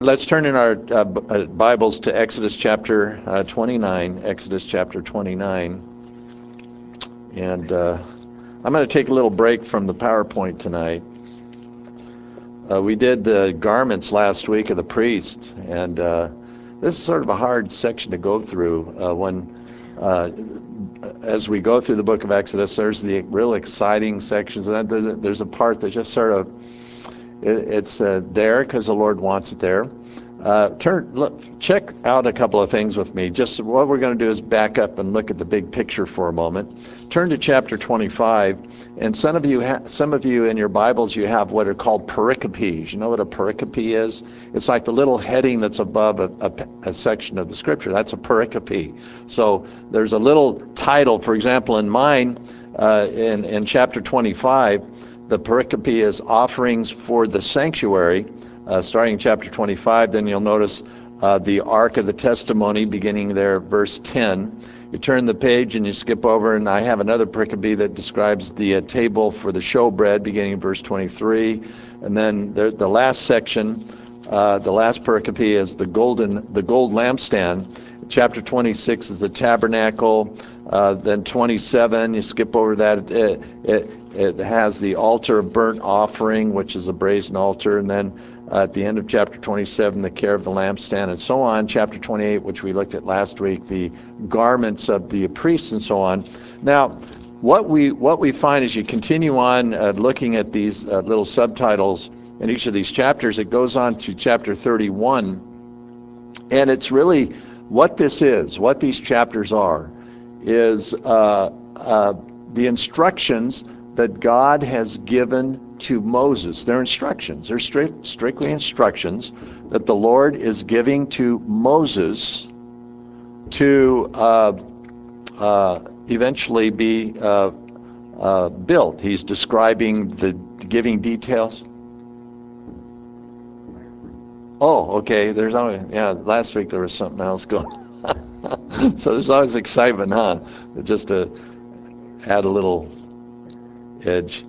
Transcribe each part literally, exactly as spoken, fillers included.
Let's turn in our uh, Bibles to Exodus chapter uh, twenty-nine. Exodus chapter twenty-nine. And uh, I'm going to take a little break from the PowerPoint tonight. Uh, we did the garments last week of the priest, and uh, this is sort of a hard section to go through. Uh, when, uh, as we go through the book of Exodus, there's the real exciting sections, and then there's a part that just sort of It's uh, there because the Lord wants it there. Uh, turn, look, check out a couple of things with me. Just what we're going to do is back up and look at the big picture for a moment. Turn to chapter twenty-five, and some of you, ha- some of you in your Bibles, you have what are called pericopes. You know what a pericope is? It's like the little heading that's above a, a, a section of the Scripture. That's a pericope. So there's a little title. For example, in mine, uh, in in chapter twenty-five. The pericope is offerings for the sanctuary, uh, starting in chapter twenty-five. Then you'll notice uh, the Ark of the Testimony beginning there, verse ten. You turn the page and you skip over, and I have another pericope that describes the uh, table for the showbread, beginning in verse twenty-three. And then there, the last section, uh, the last pericope is the golden, the gold lampstand. Chapter twenty-six is the tabernacle. Uh, then twenty-seven, you skip over that. It, it, it has the altar of burnt offering, which is a brazen altar. And then uh, at the end of chapter twenty-seven, the care of the lampstand, and so on. Chapter twenty-eight, which we looked at last week, the garments of the priests, and so on. Now, what we what we find as you continue on uh, looking at these uh, little subtitles in each of these chapters, it goes on to chapter thirty-one, and it's really what this is, what these chapters are, is uh, uh, the instructions that God has given to Moses. They're instructions. They're strict, strictly instructions that the Lord is giving to Moses to uh, uh, eventually be uh, uh, built. He's describing the giving details. Oh, okay. There's always, yeah, last week there was something else going on. So there's always excitement, huh? Just to add a little edge.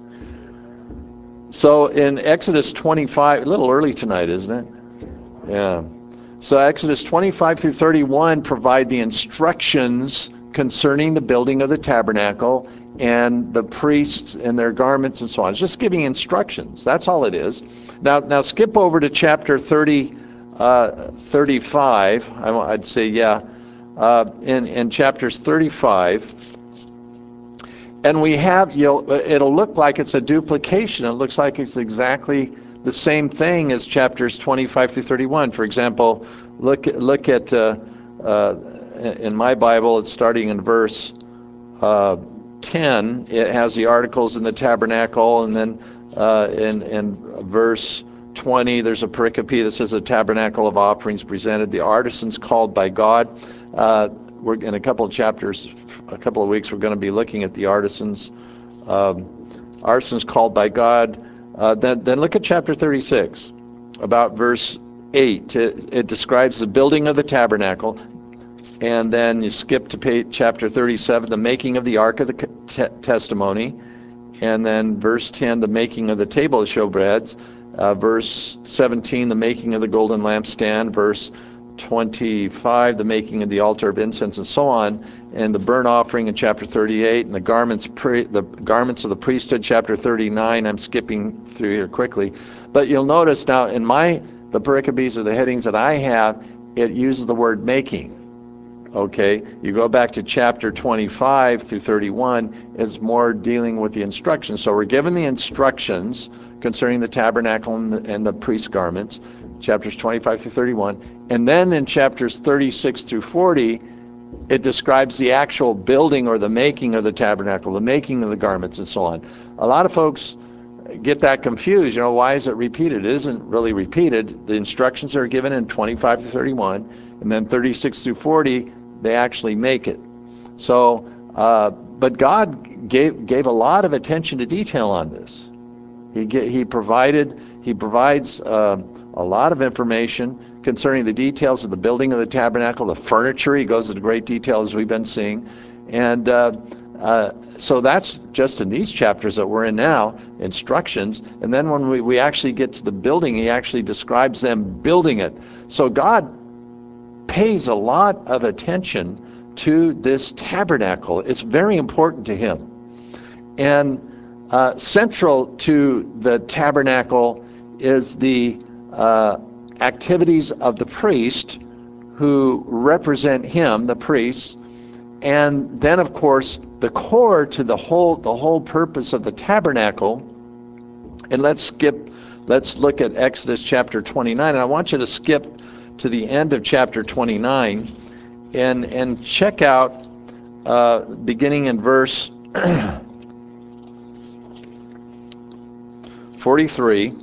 So in Exodus twenty-five, a little early tonight, isn't it? Yeah. So Exodus twenty-five through thirty-one provide the instructions concerning the building of the tabernacle and the priests and their garments and so on. It's just giving instructions. That's all it is. Now, now skip over to chapter thirty, uh, thirty-five. I, I'd say, yeah, uh, in in chapters thirty-five. And we have, you'll, it'll look like it's a duplication. It looks like it's exactly the same thing as chapters twenty-five through thirty-one. For example, look, look at, uh, uh, in my Bible, it's starting in verse uh, ten. It has the articles in the tabernacle, and then uh, in, in verse twenty, there's a pericope that says the tabernacle of offerings presented, the artisans called by God. Uh, we're in a couple of chapters, a couple of weeks, we're going to be looking at the artisans, um, artisans called by God. Uh, then, then look at chapter thirty-six, about verse eight. It, it describes the building of the tabernacle, and then you skip to page, chapter thirty-seven, the making of the Ark of the te- Testimony, and then verse ten, the making of the table of showbreads, uh, verse seventeen, the making of the golden lampstand, verse twenty-five, the making of the altar of incense, and so on, and the burnt offering in chapter thirty-eight, and the garments pre, the garments of the priesthood, chapter thirty-nine. I'm skipping through here quickly, but you'll notice now in my the pericopes or the headings that I have, it uses the word making. Okay, you go back to chapter twenty-five through thirty-one, it's more dealing with the instructions. So we're given the instructions concerning the tabernacle and the, and the priest garments, chapters twenty-five through thirty-one. And then in chapters thirty-six through forty, it describes the actual building or the making of the tabernacle, the making of the garments, and so on. A lot of folks get that confused. You know, why is it repeated? It isn't really repeated. The instructions are given in twenty-five to thirty-one, and then thirty-six through forty, they actually make it. So, uh, but God gave gave a lot of attention to detail on this. He he provided he provides uh, a lot of information concerning the details of the building of the tabernacle, the furniture. He goes into great detail as we've been seeing, and uh, uh, so that's just in these chapters that we're in now, instructions. And then when we, we actually get to the building, he actually describes them building it. So God pays a lot of attention to this tabernacle. It's very important to him. And uh, central to the tabernacle is the uh, activities of the priest who represent him, the priests. And then, of course, the core to the whole the whole purpose of the tabernacle. And let's skip, let's look at Exodus chapter twenty-nine. And I want you to skip to the end of chapter twenty-nine and and check out uh, beginning in verse forty-three.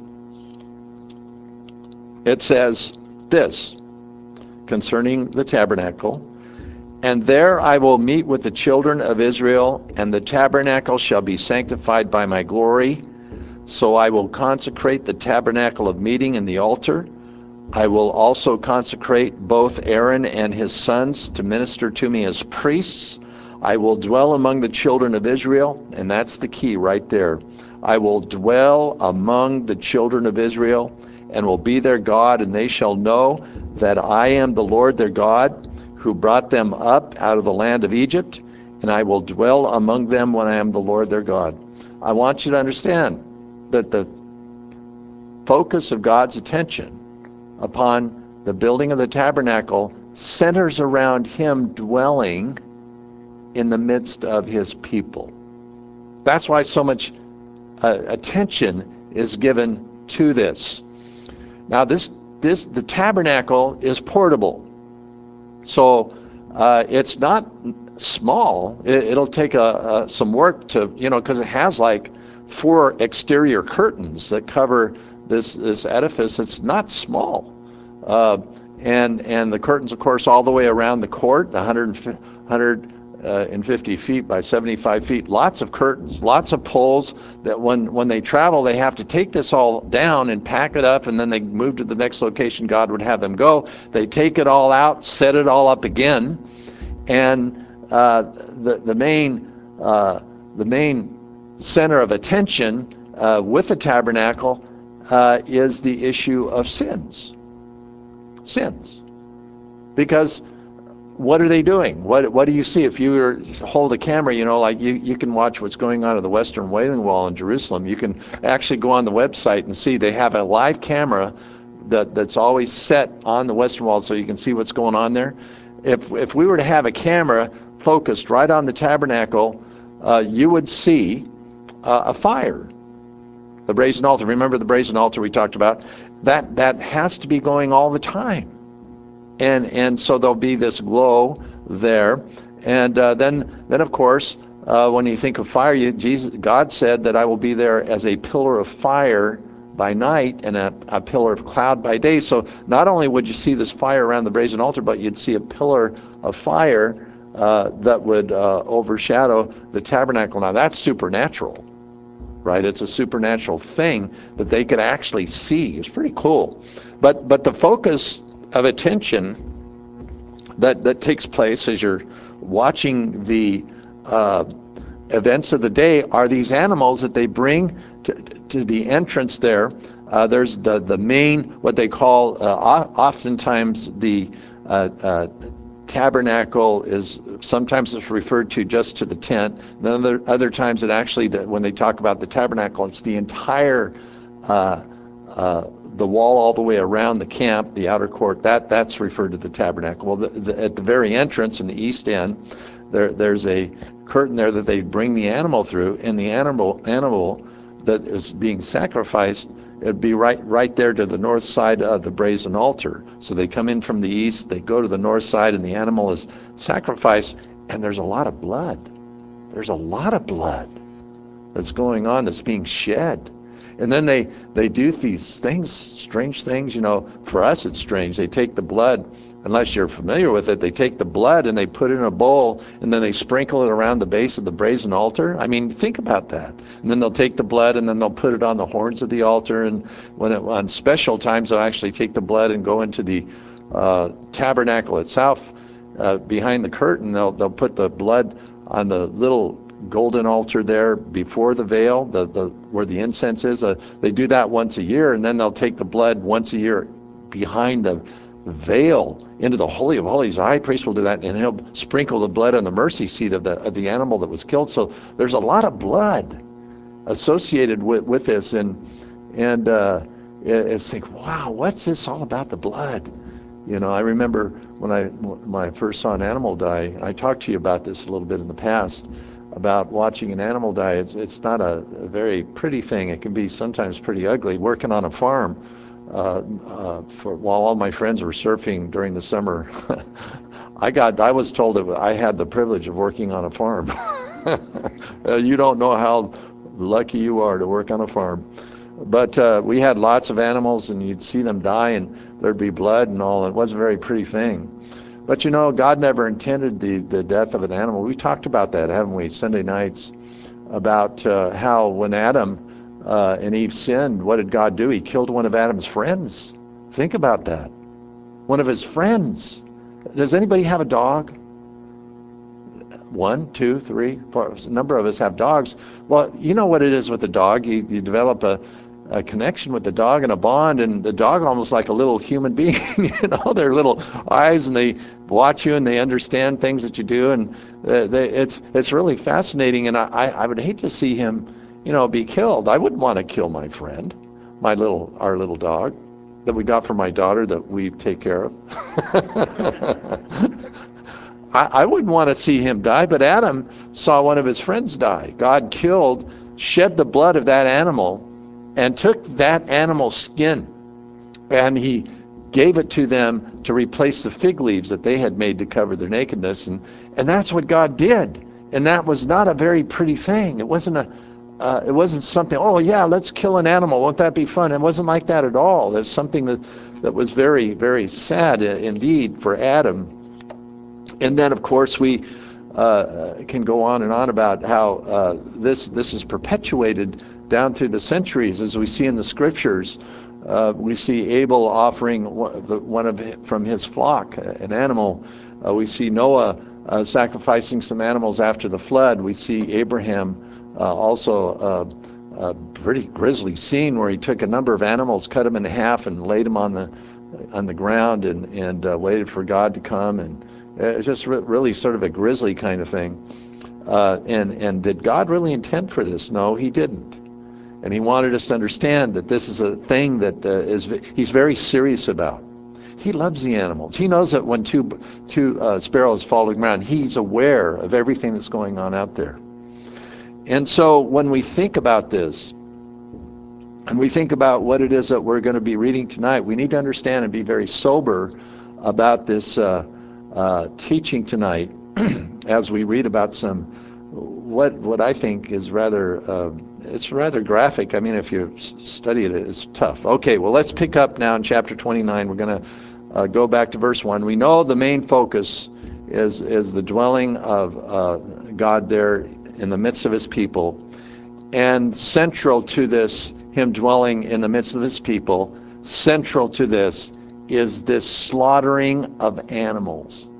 It says this concerning the tabernacle: "And there I will meet with the children of Israel, and the tabernacle shall be sanctified by my glory. So I will consecrate the tabernacle of meeting and the altar. I will also consecrate both Aaron and his sons to minister to me as priests. I will dwell among the children of Israel," and that's the key right there. "I will dwell among the children of Israel, and will be their God, and they shall know that I am the Lord their God, who brought them up out of the land of Egypt, and I will dwell among them when I am the Lord their God." I want you to understand that the focus of God's attention upon the building of the tabernacle centers around him dwelling in the midst of his people. That's why so much uh, attention is given to this. Now, this this the tabernacle is portable. So uh, it's not small. It, it'll take a, a, some work to, you know, because it has like four exterior curtains that cover this this edifice. It's not small, uh, and and the curtains, of course, all the way around the court, one hundred fifty feet by seventy-five feet. Lots of curtains, lots of poles. That when when they travel, they have to take this all down and pack it up, and then they move to the next location God would have them go. They take it all out, set it all up again, and uh, the the main uh, the main center of attention uh, with the tabernacle uh, is the issue of sins. Sins, because what are they doing? What what do you see? If you were to hold a camera, you know, like you, you can watch what's going on at the Western Wailing Wall in Jerusalem. You can actually go on the website and see they have a live camera that, that's always set on the Western Wall so you can see what's going on there. If, if we were to have a camera focused right on the tabernacle, uh, you would see uh, a fire. The brazen altar, remember the brazen altar we talked about? That, that has to be going all the time. And and so there'll be this glow there, and uh, then then of course uh, when you think of fire, you, Jesus, God said that I will be there as a pillar of fire by night and a, a pillar of cloud by day. So not only would you see this fire around the brazen altar, but you'd see a pillar of fire uh, that would uh, overshadow the tabernacle. Now that's supernatural, right? It's a supernatural thing that they could actually see. It's pretty cool, but but the focus of attention that that takes place as you're watching the uh, events of the day are these animals that they bring to, to the entrance there. Uh, there's the the main, what they call uh, oftentimes the uh, uh, tabernacle is sometimes it's referred to just to the tent. Then other other times it actually, that when they talk about the tabernacle, it's the entire uh, uh, the wall all the way around the camp, the outer court. That that's referred to the tabernacle. Well, the, the, at the very entrance in the east end, there there's a curtain there that they bring the animal through, and the animal animal that is being sacrificed, it'd be right right there to the north side of the brazen altar. So they come in from the east, they go to the north side, and the animal is sacrificed, and there's a lot of blood. There's a lot of blood that's going on, that's being shed. And then they, they do these things, strange things, you know, for us it's strange. They take the blood, unless you're familiar with it, they take the blood and they put it in a bowl, and then they sprinkle it around the base of the brazen altar. I mean, think about that. And then they'll take the blood and then they'll put it on the horns of the altar, and when it, on special times they'll actually take the blood and go into the uh, tabernacle itself, uh, behind the curtain. They'll, they'll put the blood on the little golden altar there before the veil, the, the where the incense is. Uh, they do that once a year, and then they'll take the blood once a year behind the veil into the Holy of Holies. The high priest will do that, and he'll sprinkle the blood on the mercy seat of the of the animal that was killed. So there's a lot of blood associated with, with this, and and uh, it, it's like, wow, what's this all about, the blood? You know, I remember when I when I first saw an animal die. I talked to you about this a little bit in the past, about watching an animal die. It's it's not a, a very pretty thing. It can be sometimes pretty ugly. Working on a farm, uh, uh, for while all my friends were surfing during the summer, I got I was told that I had the privilege of working on a farm. uh, you don't know how lucky you are to work on a farm. But uh, we had lots of animals, and you'd see them die, and there'd be blood and all. It wasn't a very pretty thing. But you know, God never intended the, the death of an animal. We talked about that, haven't we, Sunday nights, about uh, how when Adam uh, and Eve sinned, what did God do? He killed one of Adam's friends. Think about that. One of his friends. Does anybody have a dog? One, two, three, four. A number of us have dogs. Well, you know what it is with the dog. You, you develop a, a connection with the dog and a bond, and the dog almost like a little human being. You know, their little eyes, and they watch you, and they understand things that you do, and uh, they, it's it's really fascinating. And I, I would hate to see him, you know, be killed. I wouldn't want to kill my friend, my little our little dog that we got for my daughter that we take care of. I, I wouldn't want to see him die, but Adam saw one of his friends die. God killed, shed the blood of that animal, and took that animal's skin, and he gave it to them to replace the fig leaves that they had made to cover their nakedness. And, and that's what God did. And that was not a very pretty thing. It wasn't a, uh, it wasn't something, oh yeah, let's kill an animal. Won't that be fun? It wasn't like that at all. It was something that, that was very, very sad indeed for Adam. And then, of course, we uh, can go on and on about how uh, this this is perpetuated down through the centuries, as we see in the scriptures. Uh, we see Abel offering one of from his flock, an animal. Uh, we see Noah uh, sacrificing some animals after the flood. We see Abraham uh, also uh, a pretty grisly scene where he took a number of animals, cut them in half, and laid them on the on the ground, and and uh, waited for God to come. And it's just re- really sort of a grisly kind of thing. Uh, and, and did God really intend for this? No, he didn't. And he wanted us to understand that this is a thing that uh, is he's very serious about. He loves the animals. He knows that when two, two uh, sparrows fall to the ground, he's aware of everything that's going on out there. And so when we think about this, and we think about what it is that we're going to be reading tonight, we need to understand and be very sober about this uh, Uh, teaching tonight as we read about some what what I think is rather uh, it's rather graphic. I mean, if you study it, it's tough. Okay, well, let's pick up now in chapter twenty-nine. We're going to uh, go back to verse one. We know the main focus is is the dwelling of uh, God there in the midst of his people, and central to this, him dwelling in the midst of his people, central to this is this slaughtering of animals.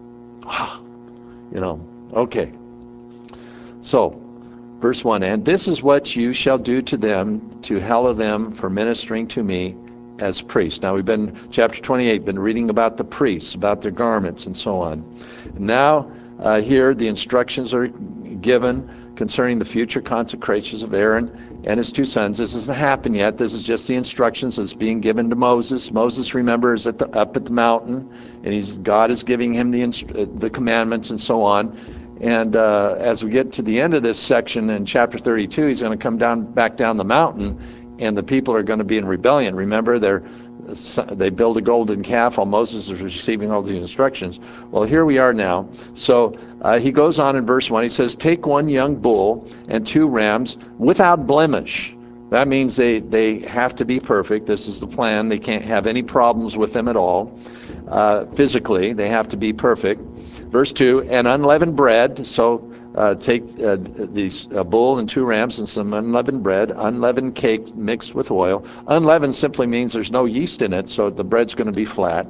You know, okay. So, verse one, and this is what you shall do to them to hallow them for ministering to me as priests. Now, we've been, chapter twenty-eight, been reading about the priests, about their garments and so on. Now, uh, here the instructions are given concerning the future consecrations of Aaron and his two sons. This hasn't happened yet. This is just the instructions that's being given to Moses. Moses, remember, is at the, up at the mountain, and he's God is giving him the inst- the commandments and so on. And uh, as we get to the end of this section in chapter thirty-two, he's going to come down back down the mountain, and the people are going to be in rebellion. Remember, they're they build a golden calf while Moses is receiving all these instructions. Well, here we are now. So uh, he goes on in verse one. He says, take one young bull and two rams without blemish. That means they, they have to be perfect. This is the plan. They can't have any problems with them at all. Uh, physically, they have to be perfect. Verse two, and unleavened bread. So uh, take uh, these a bull and two rams and some unleavened bread, unleavened cake mixed with oil. Unleavened simply means there's no yeast in it, so the bread's going to be flat.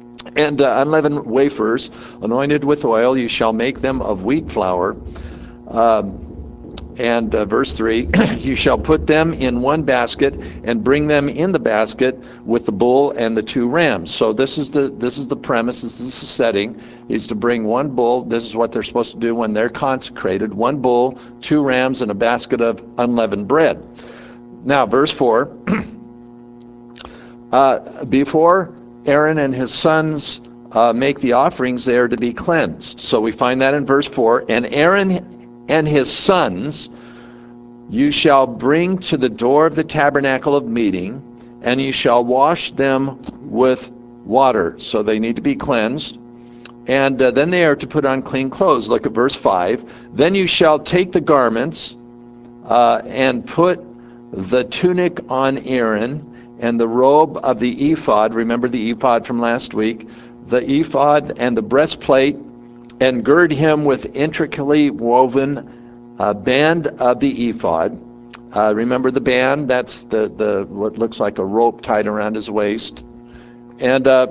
And uh, unleavened wafers, anointed with oil, you shall make them of wheat flour. Um, and uh, verse three, you shall put them in one basket and bring them in the basket with the bull and the two rams. So this is the this is the premise, this is the setting, is to bring one bull. This is what they're supposed to do when they're consecrated. One bull, two rams, and a basket of unleavened bread. Now, verse four, uh, before Aaron and his sons uh, make the offerings, they are to be cleansed. So we find that in verse four, and Aaron and his sons you shall bring to the door of the tabernacle of meeting, and you shall wash them with water. So they need to be cleansed. And uh, then they are to put on clean clothes. Look at verse five. Then you shall take the garments uh, and put the tunic on Aaron, and the robe of the ephod. Remember the ephod from last week? The ephod and the breastplate, and gird him with intricately woven uh, band of the ephod. Uh, remember the band? That's the, the what looks like a rope tied around his waist. And uh,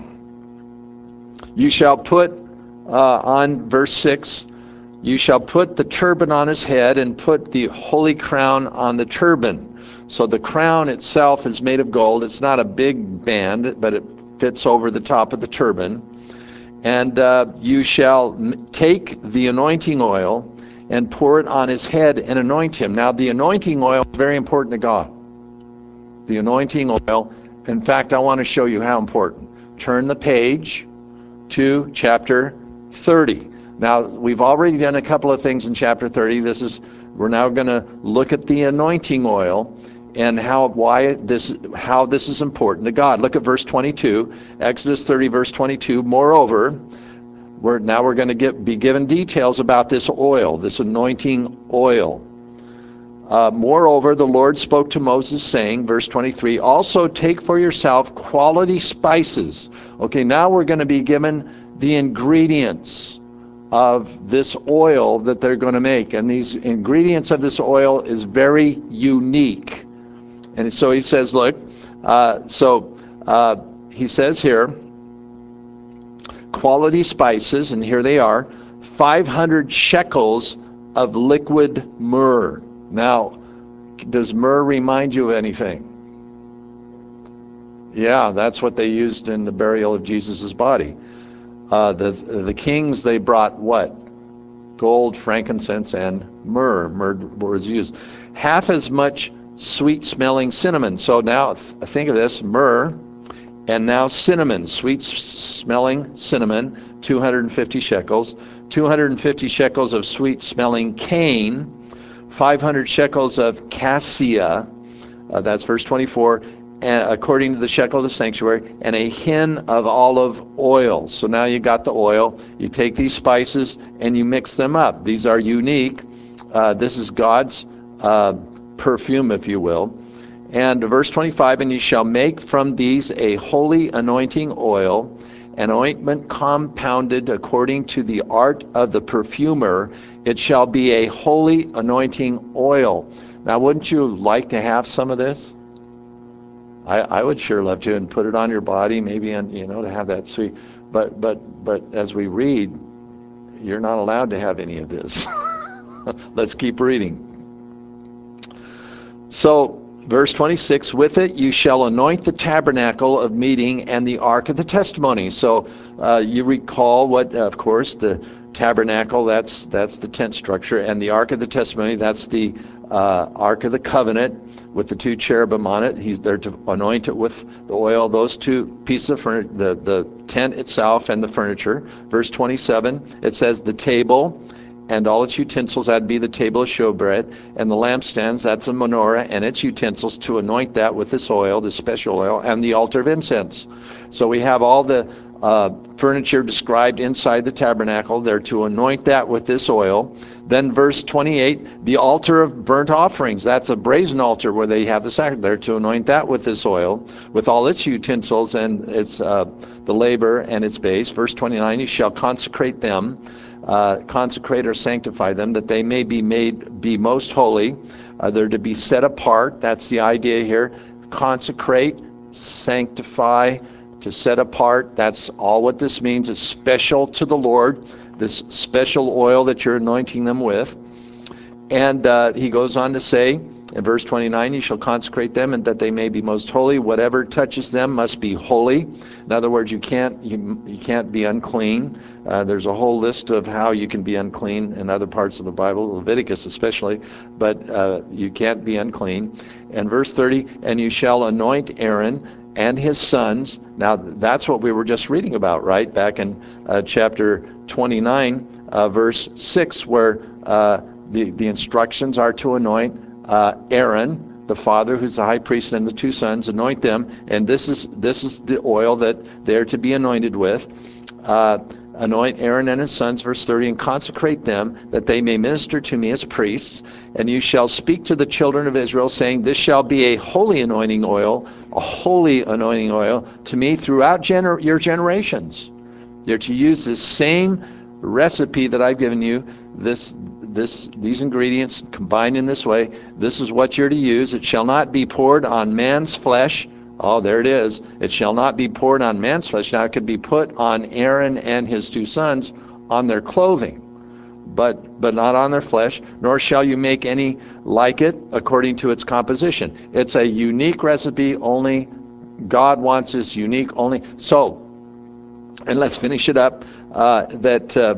you shall put uh, on verse six, you shall put the turban on his head and put the holy crown on the turban. So the crown itself is made of gold. It's not a big band, but it fits over the top of the turban. And uh, you shall take the anointing oil and pour it on his head and anoint him. Now, the anointing oil is very important to God. The anointing oil, in fact, I want to show you how important. Turn the page to chapter thirty. Now, we've already done a couple of things in chapter thirty. This is, we're now going to look at the anointing oil and how why this how this is important to God. Look at verse twenty-two, Exodus thirty, verse twenty-two. Moreover, we're now we're going to get be given details about this oil, this anointing oil. Uh, moreover, the Lord spoke to Moses, saying, verse twenty-three, also take for yourself quality spices. Okay, now we're going to be given the ingredients of this oil that they're going to make. And these ingredients of this oil is very unique. And so he says, look, uh, so uh, he says here, quality spices, and here they are, five hundred shekels of liquid myrrh. Now, does myrrh remind you of anything? Yeah, that's what they used in the burial of Jesus's body. Uh, the the kings, they brought what? Gold, frankincense, and myrrh. Myrrh was used. Half as much sweet-smelling cinnamon. So now th think of this, myrrh, and now cinnamon, sweet-smelling cinnamon, two hundred fifty shekels. two hundred fifty shekels of sweet-smelling cane. five hundred shekels of cassia. Uh, that's verse twenty-four. And according to the shekel of the sanctuary, and a hin of olive oil. So now you got the oil. You take these spices and you mix them up. These are unique. Uh, this is God's uh, perfume, if you will. And verse twenty-five, and you shall make from these a holy anointing oil, an ointment compounded according to the art of the perfumer. It shall be a holy anointing oil. Now, wouldn't you like to have some of this? I, I would sure love to, and put it on your body, maybe, and you know, to have that sweet. But but but as we read, you're not allowed to have any of this. Let's keep reading. So, verse twenty-six, with it you shall anoint the tabernacle of meeting and the ark of the testimony. So uh, you recall what, of course, the tabernacle, that's that's the tent structure, and the ark of the testimony, that's the uh, ark of the covenant with the two cherubim on it. He's there to anoint it with the oil. Those two pieces of furniture, the, the tent itself and the furniture. Verse twenty-seven, it says the table and all its utensils, that'd be the table of showbread, and the lampstands, that's a menorah and its utensils, to anoint that with this oil, this special oil, and the altar of incense. So we have all the uh, furniture described inside the tabernacle. They're to anoint that with this oil. Then verse twenty-eight, the altar of burnt offerings, that's a brazen altar where they have the sacrifice. They're to anoint that with this oil, with all its utensils and its uh, the labor and its base. Verse twenty-nine, you shall consecrate them. Uh, consecrate or sanctify them, that they may be made be most holy. Uh, they're to be set apart. That's the idea here. Consecrate, sanctify, to set apart. That's all what this means. It's special to the Lord, this special oil that you're anointing them with. And uh, he goes on to say, in verse twenty-nine, you shall consecrate them, and that they may be most holy. Whatever touches them must be holy. In other words, you can't you, you can't be unclean. Uh, there's a whole list of how you can be unclean in other parts of the Bible, Leviticus especially, but uh, you can't be unclean. And verse thirty, and you shall anoint Aaron and his sons. Now, that's what we were just reading about, right? Back in uh, chapter twenty-nine, uh, verse six, where uh, the, the instructions are to anoint Uh, Aaron, the father, who's the high priest, and the two sons, anoint them, and this is this is the oil that they're to be anointed with. Uh, anoint Aaron and his sons, verse thirty, and consecrate them, that they may minister to me as priests. And you shall speak to the children of Israel, saying, this shall be a holy anointing oil, a holy anointing oil to me throughout gener- your generations. You're to use this same recipe that I've given you, this This, these ingredients combined in this way. This is what you're to use. It shall not be poured on man's flesh. Oh, there it is. It shall not be poured on man's flesh. Now, it could be put on Aaron and his two sons on their clothing, but but not on their flesh, nor shall you make any like it according to its composition. It's a unique recipe. Only God wants this unique only. So, and let's finish it up, uh, that uh,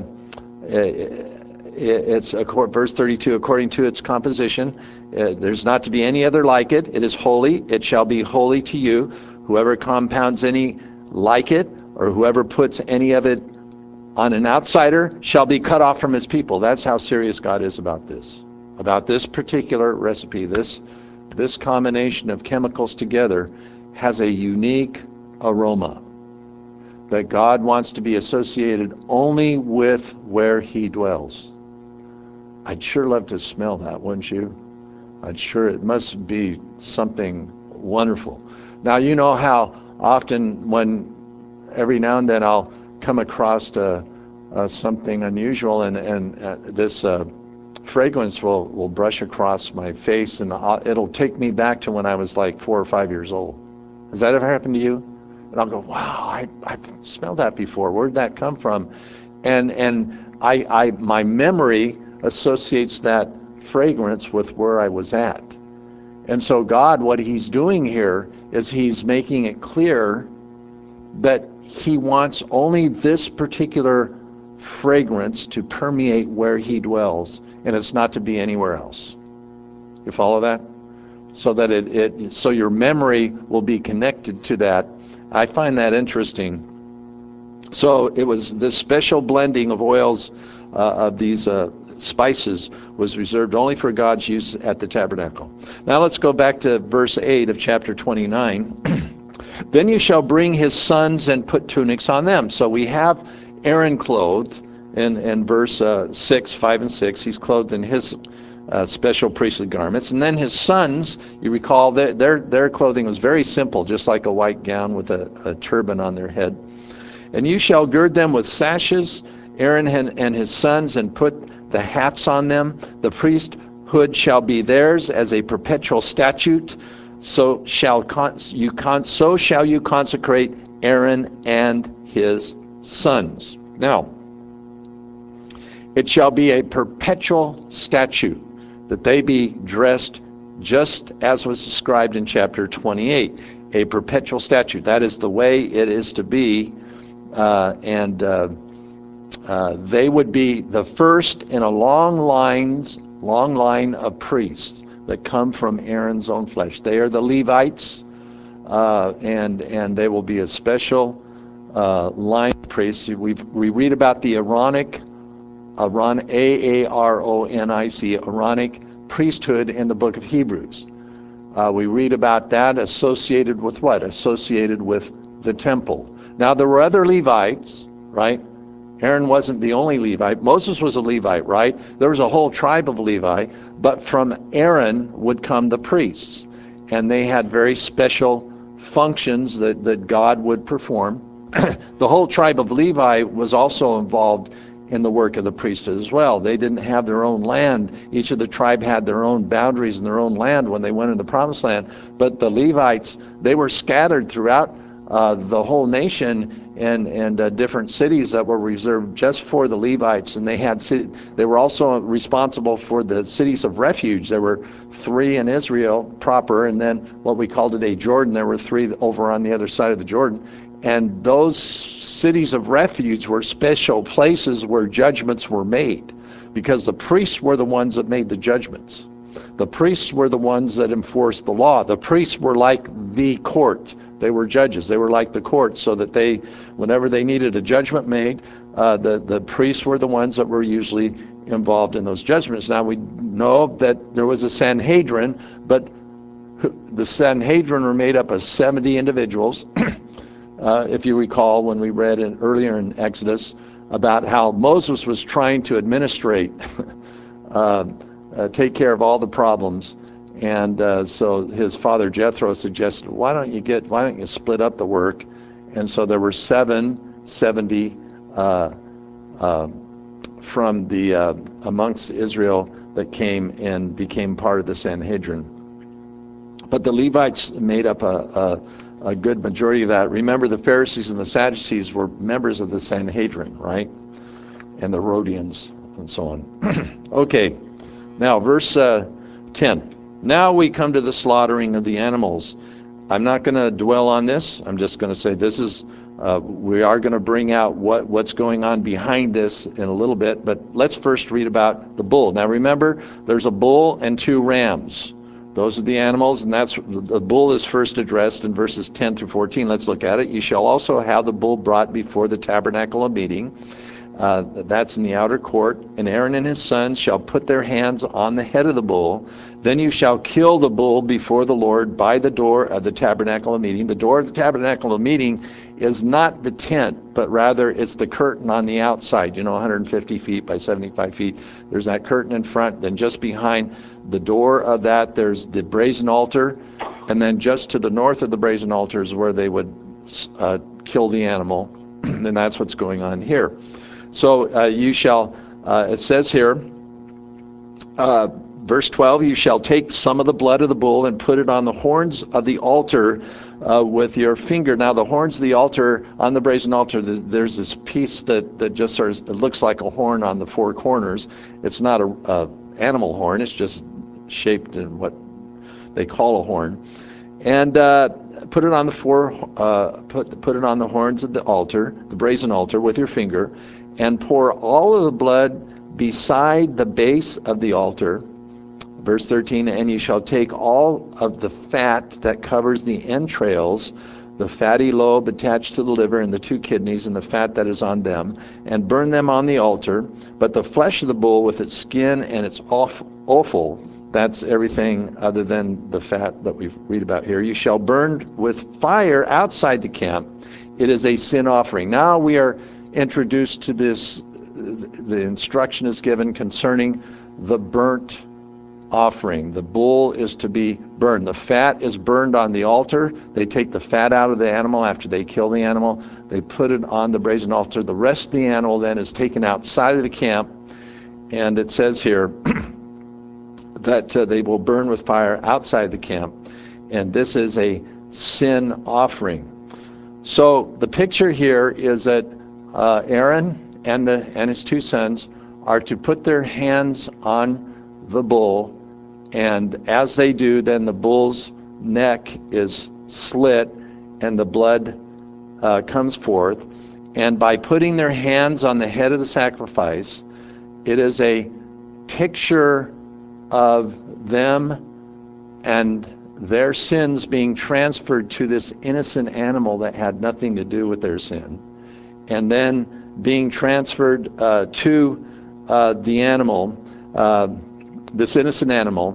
it's verse thirty-two, according to its composition. Uh, there's not to be any other like it. It is holy. It shall be holy to you. Whoever compounds any like it, or whoever puts any of it on an outsider, shall be cut off from his people. That's how serious God is about this, about this particular recipe. This this combination of chemicals together has a unique aroma that God wants to be associated only with where he dwells. I'd sure love to smell that, wouldn't you? I'd sure, it must be something wonderful. Now, you know how often when every now and then I'll come across uh, uh, something unusual, and, and uh, this uh, fragrance will, will brush across my face, and I'll, it'll take me back to when I was like four or five years old. Has that ever happened to you? And I'll go, wow, I, I've smelled that before. Where'd that come from? And and I, I my memory associates that fragrance with where I was at. And so God, what he's doing here is he's making it clear that he wants only this particular fragrance to permeate where he dwells, and it's not to be anywhere else. You follow that? So that it, it so your memory will be connected to that. I find that interesting. So it was this special blending of oils, uh, of these uh, spices, was reserved only for God's use at the tabernacle. Now let's go back to verse eight of chapter twenty-nine. Then you shall bring his sons and put tunics on them. So we have Aaron clothed in, in verse uh, six, five and six. He's clothed in his uh, special priestly garments. And then his sons, you recall, their, their, their clothing was very simple, just like a white gown with a, a turban on their head. And you shall gird them with sashes, Aaron and, and his sons, and put the hats on them. The priesthood shall be theirs as a perpetual statute. So shall con- you con- so shall you consecrate Aaron and his sons. Now, it shall be a perpetual statute that they be dressed just as was described in chapter twenty-eight. A perpetual statute. That is the way it is to be. Uh, and uh, uh, they would be the first in a long lines, long line of priests that come from Aaron's own flesh. They are the Levites, uh, and and they will be a special uh, line of priests. We we read about the Aaronic, Aaron, A A R O N I C, Aaronic priesthood in the book of Hebrews. Uh, we read about that associated with what? Associated with the temple. Now there were other Levites, right? Aaron wasn't the only Levite. Moses was a Levite, right? There was a whole tribe of Levi, but from Aaron would come the priests, and they had very special functions that, that God would perform. The whole tribe of Levi was also involved in the work of the priesthood as well. They didn't have their own land. Each of the tribe had their own boundaries and their own land when they went into the promised land, but the Levites, they were scattered throughout uh, the whole nation and and uh, different cities that were reserved just for the Levites, and they had they were also responsible for the cities of refuge. There were three in Israel proper, and then what we call today Jordan. There were three over on the other side of the Jordan, and those cities of refuge were special places where judgments were made, because the priests were the ones that made the judgments. The priests were the ones that enforced the law. The priests were like the court. They were judges. They were like the court, so that they, whenever they needed a judgment made, uh, the, the priests were the ones that were usually involved in those judgments. Now, we know that there was a Sanhedrin, but the Sanhedrin were made up of seventy individuals. uh, if you recall, when we read in, earlier in Exodus about how Moses was trying to administrate, uh, uh, take care of all the problems. And uh, so his father Jethro suggested, why don't you get, why don't you split up the work? And so there were seven, seventy uh, uh, from the uh, amongst Israel that came and became part of the Sanhedrin. But the Levites made up a, a, a good majority of that. Remember, the Pharisees and the Sadducees were members of the Sanhedrin, right? And the Rhodians and so on. Okay, now verse uh, ten. Now we come to the slaughtering of the animals. I'm not going to dwell on this. I'm just going to say this is, uh, we are going to bring out what, what's going on behind this in a little bit, but let's first read about the bull. Now remember, there's a bull and two rams. Those are the animals, and that's the bull is first addressed in verses ten through fourteen. Let's look at it. You shall also have the bull brought before the tabernacle of meeting. Uh, that's in the outer court, and Aaron and his sons shall put their hands on the head of the bull. Then you shall kill the bull before the Lord by the door of the tabernacle of meeting. The door of the tabernacle of meeting is not the tent, but rather it's the curtain on the outside, you know, one hundred fifty feet by seventy-five feet. There's that curtain in front. Then just behind the door of that, there's the brazen altar. And then just to the north of the brazen altar is where they would uh, kill the animal. And that's what's going on here. So uh, you shall, uh, it says here, uh, verse twelve, you shall take some of the blood of the bull and put it on the horns of the altar uh, with your finger. Now the horns of the altar, on the brazen altar, there's this piece that, that just sort of, it looks like a horn on the four corners. It's not a, a animal horn, it's just shaped in what they call a horn. And uh, put it on the four, uh, put, put it on the horns of the altar, the brazen altar, with your finger, and pour all of the blood beside the base of the altar. Verse thirteen, and you shall take all of the fat that covers the entrails, the fatty lobe attached to the liver and the two kidneys and the fat that is on them, and burn them on the altar. But the flesh of the bull with its skin and its offal, that's everything other than the fat that we read about here, you shall burn with fire outside the camp. It is a sin offering. Now we are introduced to this, the instruction is given concerning the burnt offering. The bull is to be burned. The fat is burned on the altar. They take the fat out of the animal after they kill the animal. They put it on the brazen altar. The rest of the animal then is taken outside of the camp, and it says here that uh, they will burn with fire outside the camp, and this is a sin offering. So the picture here is that Uh, Aaron and, the, and his two sons are to put their hands on the bull, and as they do, then the bull's neck is slit and the blood uh, comes forth. And by putting their hands on the head of the sacrifice, it is a picture of them and their sins being transferred to this innocent animal that had nothing to do with their sin, and then being transferred uh, to uh, the animal, uh, this innocent animal,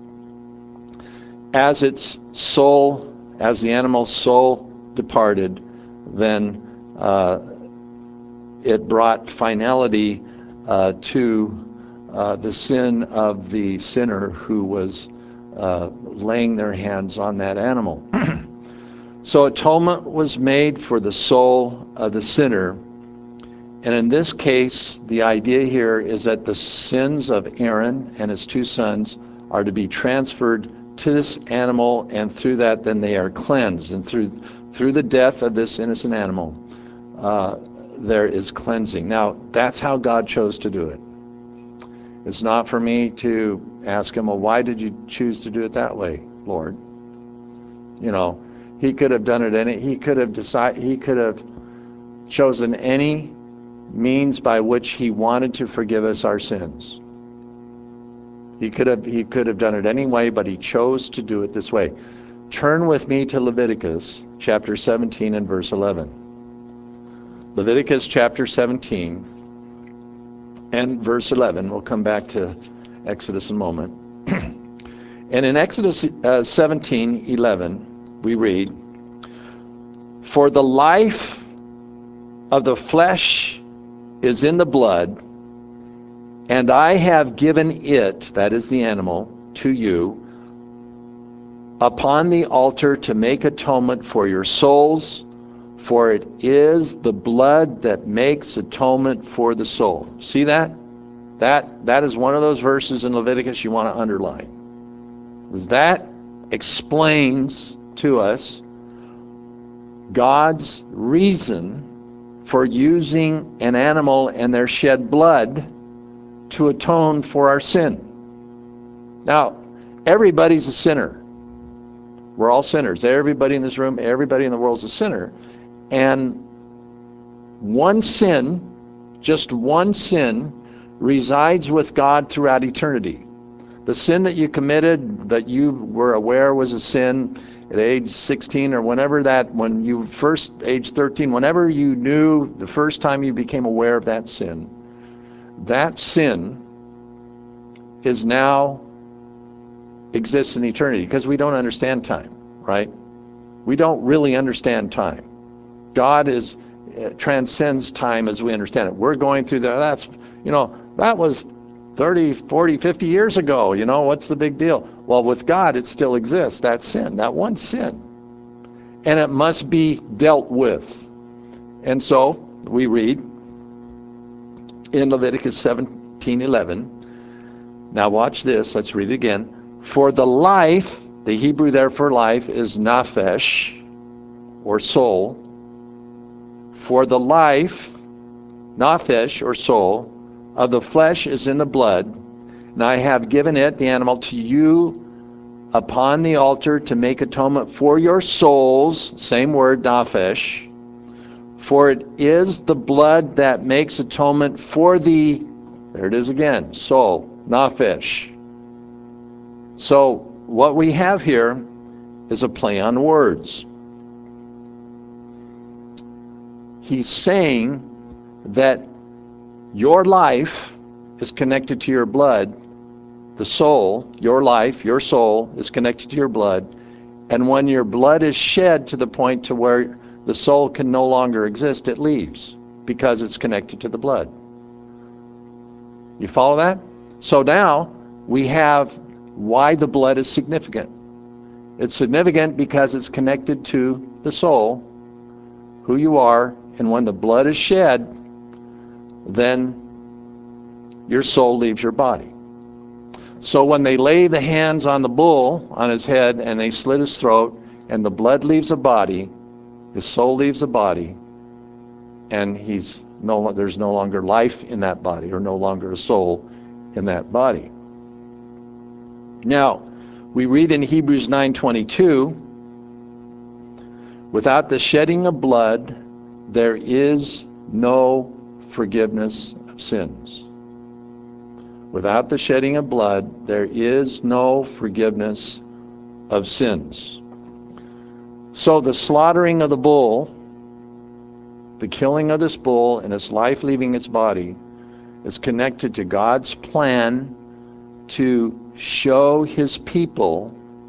as its soul, as the animal's soul departed, then uh, it brought finality uh, to uh, the sin of the sinner who was uh, laying their hands on that animal. So atonement was made for the soul of the sinner. And in this case, the idea here is that the sins of Aaron and his two sons are to be transferred to this animal, and through that then they are cleansed. And through through the death of this innocent animal, uh, there is cleansing. Now, that's how God chose to do it. It's not for me to ask him, well, why did you choose to do it that way, Lord? You know, he could have done it any, he could have decided, he could have chosen any means by which he wanted to forgive us our sins. He could have, he could have done it any way, but he chose to do it this way. Turn with me to Leviticus chapter seventeen and verse eleven. Leviticus chapter seventeen and verse eleven. We'll come back to Exodus in a moment. And in Exodus uh, seventeen eleven, we read, "For the life of the flesh is in the blood, and I have given it," that is the animal, "to you upon the altar to make atonement for your souls, for it is the blood that makes atonement for the soul." See that? That that is one of those verses in Leviticus you want to underline. Because that explains to us God's reason for using an animal and their shed blood to atone for our sin. Now, everybody's a sinner. We're all sinners. Everybody in this room, everybody in the world is a sinner. And one sin, just one sin, resides with God throughout eternity. The sin that you committed, that you were aware was a sin at age sixteen or whenever that, when you first, age thirteen, whenever you knew the first time you became aware of that sin, that sin is now exists in eternity, because we don't understand time, right? We don't really understand time. God is uh, transcends time as we understand it. We're going through that. That's, you know, that was thirty, forty, fifty years ago. You know, what's the big deal? Well, with God, it still exists, that sin, that one sin. And it must be dealt with. And so we read in Leviticus seventeen eleven. Now watch this. Let's read it again. "For the life," the Hebrew there for life is naphesh, or soul. "For the life," naphesh, or soul, "of the flesh is in the blood, and I have given it," the animal, "to you upon the altar to make atonement for your souls," same word, naphesh, "for it is the blood that makes atonement for the," there it is again, soul, naphesh. So what we have here is a play on words. He's saying that your life is connected to your blood. The soul, your life, your soul is connected to your blood. And when your blood is shed to the point to where the soul can no longer exist, it leaves because it's connected to the blood. You follow that? So now we have why the blood is significant. It's significant because it's connected to the soul, who you are, and when the blood is shed, then your soul leaves your body. So when they lay the hands on the bull, on his head, and they slit his throat, and the blood leaves the body, his soul leaves the body, and he's no, there's no longer life in that body, or no longer a soul in that body. Now, we read in Hebrews nine twenty-two, "Without the shedding of blood, there is no forgiveness of sins." Without the shedding of blood, there is no forgiveness of sins. So the slaughtering of the bull, the killing of this bull and its life leaving its body, is connected to God's plan to show his people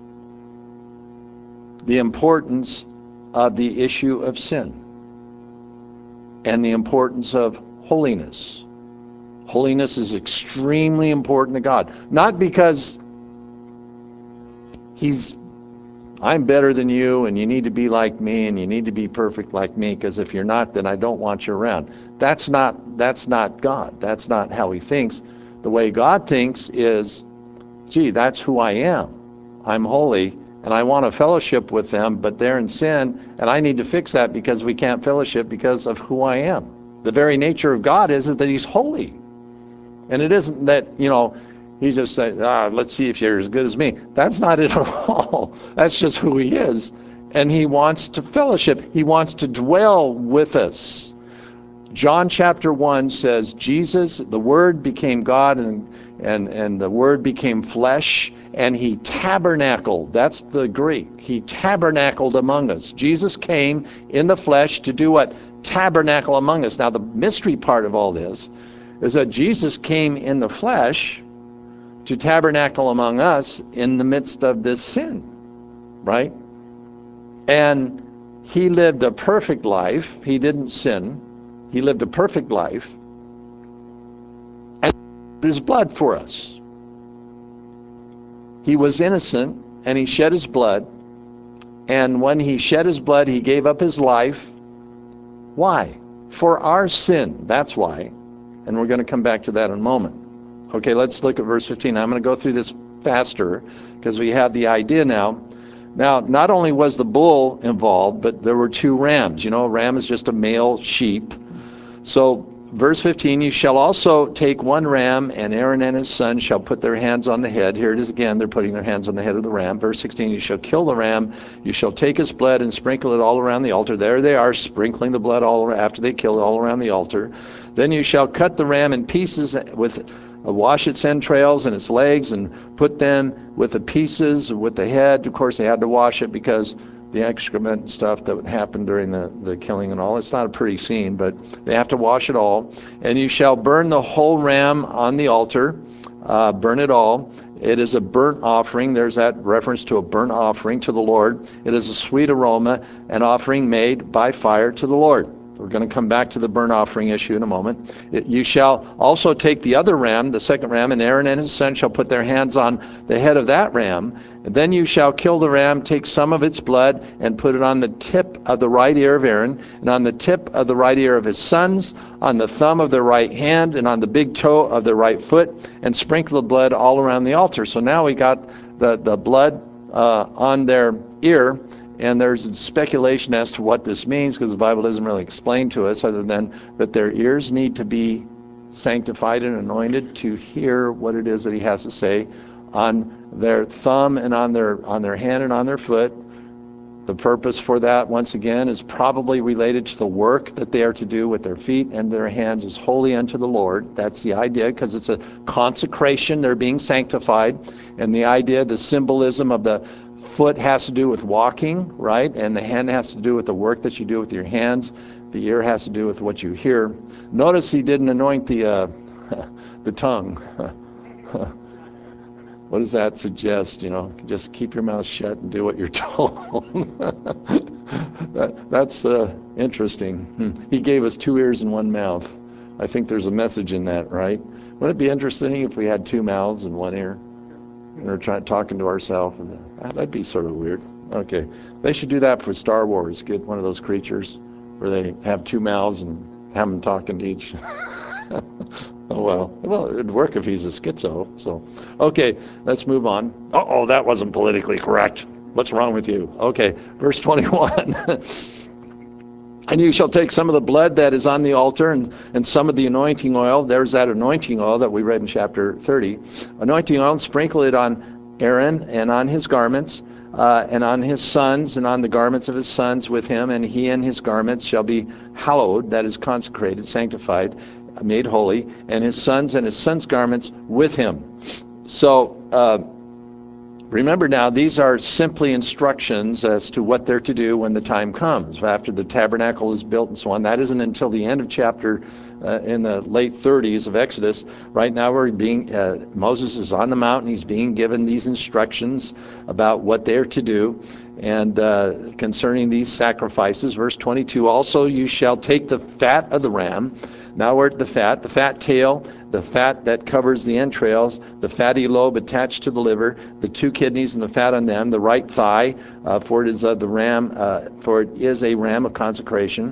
the importance of the issue of sin and the importance of holiness. Holiness is extremely important to God. Not because he's, I'm better than you and you need to be like me and you need to be perfect like me, because if you're not, then I don't want you around. That's not, that's not God. That's not how he thinks. The way God thinks is, gee, that's who I am. I'm holy, and I want to fellowship with them, but they're in sin, and I need to fix that because we can't fellowship because of who I am. The very nature of God is, is that he's holy. And it isn't that, you know, he just said, ah, let's see if you're as good as me. That's not it at all. That's just who he is. And he wants to fellowship. He wants to dwell with us. John chapter one says, Jesus, the Word became God, and, and, and the Word became flesh, and he tabernacled. That's the Greek. He tabernacled among us. Jesus came in the flesh to do what? Tabernacle among us. Now, the mystery part of all this is that Jesus came in the flesh to tabernacle among us in the midst of this sin, right? And he lived a perfect life. He didn't sin. He lived a perfect life and his blood for us. He was innocent and he shed his blood. And when he shed his blood, he gave up his life. Why? For our sin. That's why. And we're going to come back to that in a moment. Okay, let's look at verse fifteen. I'm going to go through this faster because we have the idea now. Now, not only was the bull involved, but there were two rams. You know, a ram is just a male sheep. So, verse fifteen, you shall also take one ram, and Aaron and his son shall put their hands on the head. Here it is again, they're putting their hands on the head of the ram. Verse sixteen, you shall kill the ram, you shall take his blood and sprinkle it all around the altar. There they are, sprinkling the blood all around, after they kill it all around the altar. Then you shall cut the ram in pieces with uh, wash its entrails and its legs, and put them with the pieces, with the head. Of course, they had to wash it because the excrement and stuff that would happen during the, the killing and all. It's not a pretty scene, but they have to wash it all. And you shall burn the whole ram on the altar, uh, burn it all. It is a burnt offering. There's that reference to a burnt offering to the Lord. It is a sweet aroma, an offering made by fire to the Lord. We're going to come back to the burnt offering issue in a moment. It, you shall also take the other ram, the second ram, and Aaron and his son shall put their hands on the head of that ram. And then you shall kill the ram, take some of its blood, and put it on the tip of the right ear of Aaron, and on the tip of the right ear of his sons, on the thumb of their right hand, and on the big toe of their right foot, and sprinkle the blood all around the altar. So now we got the, the blood uh, on their ear. And there's speculation as to what this means because the Bible doesn't really explain to us other than that their ears need to be sanctified and anointed to hear what it is that he has to say. On their thumb and on their on their hand and on their foot, the purpose for that, once again, is probably related to the work that they are to do with their feet and their hands is holy unto the Lord. That's the idea, because it's a consecration. They're being sanctified. And the idea, the symbolism of the foot has to do with walking, right? And the hand has to do with the work that you do with your hands. The ear has to do with what you hear. Notice he didn't anoint the uh, the tongue. What does that suggest? You know, just keep your mouth shut and do what you're told. that, that's uh, interesting. He gave us two ears and one mouth. I think there's a message in that, right? Wouldn't it be interesting if we had two mouths and one ear? And we're trying, talking to ourselves. And, uh, that'd be sort of weird. Okay, they should do that for Star Wars. Get one of those creatures where they have two mouths and have them talking to each. Oh, well, well, it'd work if he's a schizo. So, okay, let's move on. Uh-oh, that wasn't politically correct. What's wrong with you? Okay, verse twenty-one. And you shall take some of the blood that is on the altar and, and some of the anointing oil. There's that anointing oil that we read in chapter thirty. Anointing oil, and sprinkle it on Aaron and on his garments, uh, and on his sons and on the garments of his sons with him. And he and his garments shall be hallowed, that is consecrated, sanctified, made holy, and his sons and his sons' garments with him. So, uh, remember now, these are simply instructions as to what they're to do when the time comes, after the tabernacle is built and so on. That isn't until the end of chapter, uh, in the late thirties of Exodus. Right now, we're being uh, Moses is on the mountain. He's being given these instructions about what they're to do. And uh, concerning these sacrifices, verse twenty-two, also you shall take the fat of the ram. Now we're at the fat, the fat tail, the fat that covers the entrails, the fatty lobe attached to the liver, the two kidneys and the fat on them, the right thigh, uh, for it is uh, the ram, uh, for it is a ram of consecration.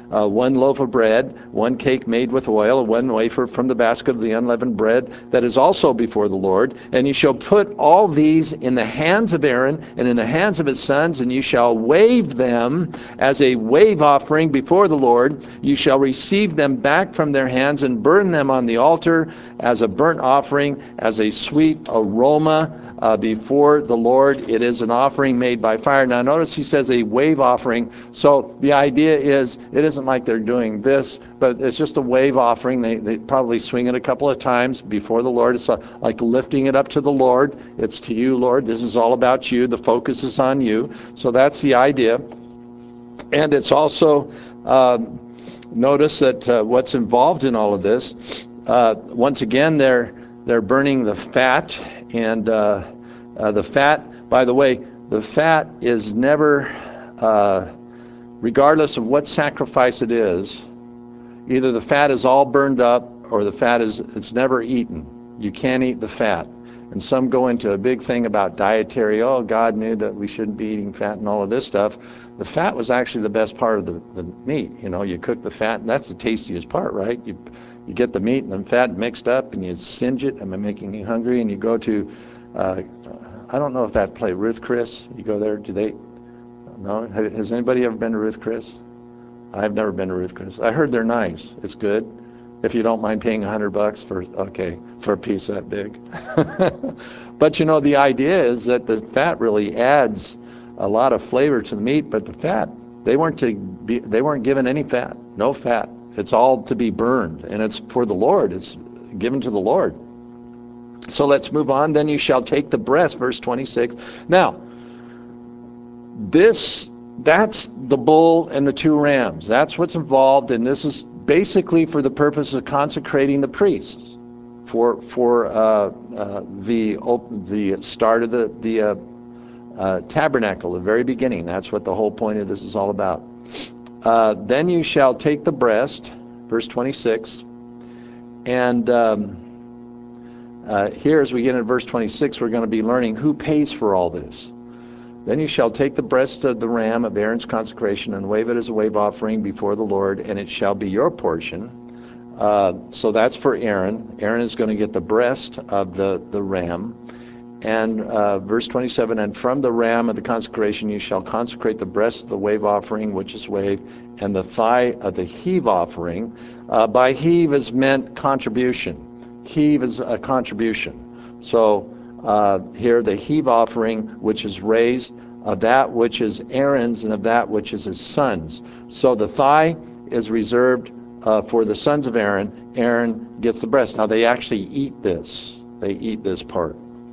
uh, one loaf of bread, one cake made with oil, and one wafer from the basket of the unleavened bread that is also before the Lord. And you shall put all these in the hands of Aaron and in the hands of his sons, and you shall wave them as a wave offering before the Lord. You shall receive them back from their hands and burn them on the altar as a burnt offering, as a sweet aroma Uh, before the Lord. It is an offering made by fire. Now notice he says a wave offering. So the idea is, it isn't like they're doing this, but it's just a wave offering. They, they probably swing it a couple of times before the Lord. It's like lifting it up to the Lord. It's to you, Lord. This is all about you. The focus is on you. So that's the idea. And it's also, um, notice that uh, what's involved in all of this, uh, once again, they're they're burning the fat. And uh, uh, the fat, by the way, the fat is never, uh, regardless of what sacrifice it is, either the fat is all burned up or the fat is, it's never eaten. You can't eat the fat. And some go into a big thing about dietary, oh, God knew that we shouldn't be eating fat and all of this stuff. The fat was actually the best part of the, the meat. You know, you cook the fat, and that's the tastiest part, right? You you get the meat and the fat mixed up, and you singe it. Am I making you hungry? And you go to, uh, I don't know if that play Ruth Chris. You go there, do they? No? Has anybody ever been to Ruth Chris? I've never been to Ruth Chris. I heard they're nice. It's good. If you don't mind paying a hundred bucks for, okay, for a piece that big. But you know, the idea is that the fat really adds a lot of flavor to the meat, but the fat, they weren't to be, they weren't given any fat, no fat. It's all to be burned, and it's for the Lord. It's given to the Lord. So let's move on. Then you shall take the breast, verse twenty-six. Now, this, that's the bull and the two rams. That's what's involved, and this is basically for the purpose of consecrating the priests for for uh, uh, the the start of the the uh, uh, tabernacle, the very beginning. That's what the whole point of this is all about. Uh, then you shall take the breast, verse twenty-six, and um, uh, here as we get into verse twenty-six, we're going to be learning who pays for all this. Then you shall take the breast of the ram of Aaron's consecration and wave it as a wave offering before the Lord, and it shall be your portion. Uh, so that's for Aaron. Aaron is going to get the breast of the, the ram. And uh, verse twenty-seven, and from the ram of the consecration you shall consecrate the breast of the wave offering, which is wave, and the thigh of the heave offering. Uh, by heave is meant contribution. Heave is a contribution. So uh, here the heave offering, which is raised, of that which is Aaron's and of that which is his son's. So the thigh is reserved uh, for the sons of Aaron. Aaron gets the breast. Now they actually eat this. They eat this part.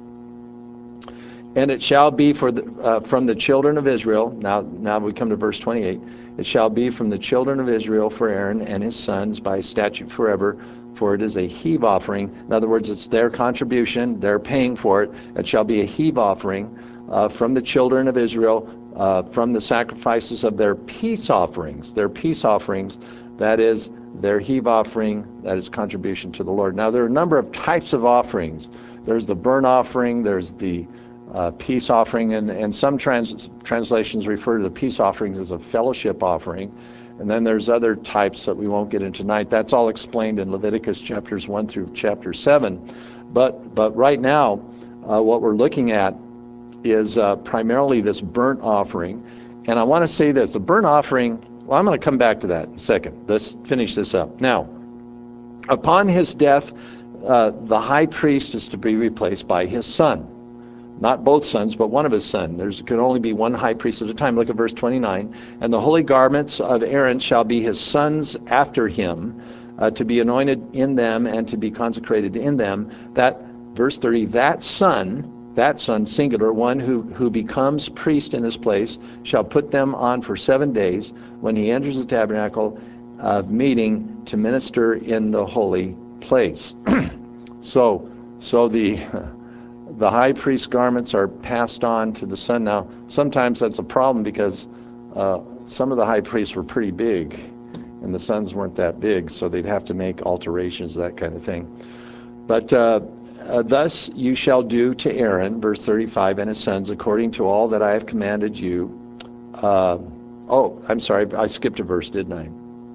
And it shall be for the, uh, from the children of Israel. Now, now we come to verse twenty-eight. It shall be from the children of Israel for Aaron and his sons by statute forever, for it is a heave offering. In other words, it's their contribution. They're paying for it. It shall be a heave offering uh, from the children of Israel, uh, from the sacrifices of their peace offerings. Their peace offerings, that is their heave offering, that is contribution to the Lord. Now, there are a number of types of offerings. There's the burnt offering. There's the Uh, peace offering, and, and some trans translations refer to the peace offerings as a fellowship offering. And then there's other types that we won't get into tonight. That's all explained in Leviticus chapters one through chapter seven. But, but right now, uh, what we're looking at is uh, primarily this burnt offering. And I want to say this, the burnt offering, well, I'm going to come back to that in a second. Let's finish this up. Now, upon his death, uh, the high priest is to be replaced by his son. Not both sons, but one of his sons. There can only be one high priest at a time. Look at verse twenty-nine. And the holy garments of Aaron shall be his sons after him, uh, to be anointed in them and to be consecrated in them. That, verse thirty, that son, that son, singular, one who, who becomes priest in his place, shall put them on for seven days when he enters the tabernacle of meeting to minister in the holy place. so, so the... The high priest's garments are passed on to the son. Now, sometimes that's a problem because uh, some of the high priests were pretty big, and the sons weren't that big, so they'd have to make alterations, that kind of thing. But uh, uh, thus you shall do to Aaron, verse thirty-five, and his sons, according to all that I have commanded you. Uh, oh, I'm sorry, I skipped a verse, didn't I?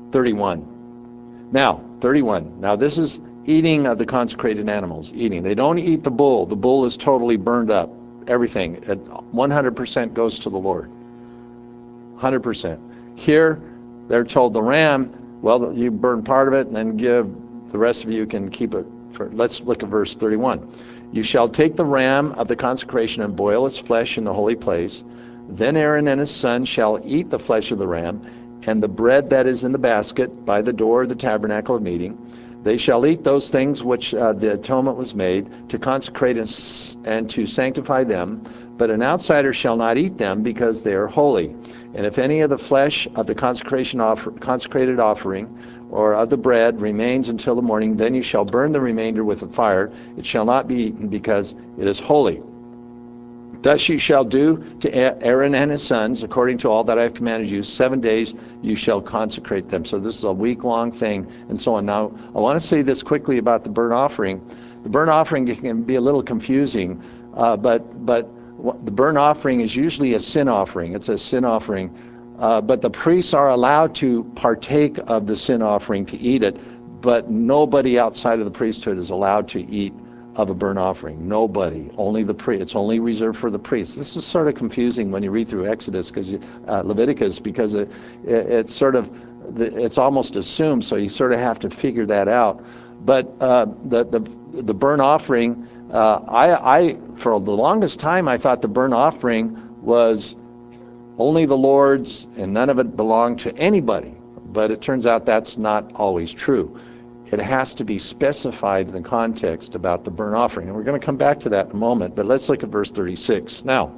thirty-one. Now, thirty-one. Now this is eating of the consecrated animals, eating. They don't eat the bull. The bull is totally burned up. Everything, one hundred percent goes to the Lord. one hundred percent. Here, they're told the ram, well, you burn part of it and then give, the rest of you can keep it. For, let's look at verse thirty-one. You shall take the ram of the consecration and boil its flesh in the holy place. Then Aaron and his son shall eat the flesh of the ram, and the bread that is in the basket by the door of the tabernacle of meeting. They shall eat those things which uh, the atonement was made, to consecrate and, and to sanctify them. But an outsider shall not eat them, because they are holy. And if any of the flesh of the consecration offer, consecrated offering, or of the bread, remains until the morning, then you shall burn the remainder with the fire. It shall not be eaten, because it is holy. Thus you shall do to Aaron and his sons, according to all that I have commanded you. Seven days you shall consecrate them. So this is a week-long thing, and so on. Now, I want to say this quickly about the burnt offering. The burnt offering can be a little confusing, uh, but but the burnt offering is usually a sin offering. It's a sin offering, uh, but the priests are allowed to partake of the sin offering, to eat it, but nobody outside of the priesthood is allowed to eat of a burnt offering. Nobody, only the priest. It's only reserved for the priests. This is sort of confusing when you read through Exodus, because uh, Leviticus, because it, it, it's sort of, it's almost assumed, so you sort of have to figure that out. But uh, the the the burnt offering, uh, I I for the longest time I thought the burnt offering was only the Lord's and none of it belonged to anybody. But it turns out that's not always true. It has to be specified in the context about the burnt offering. And we're going to come back to that in a moment, but let's look at verse thirty-six. Now,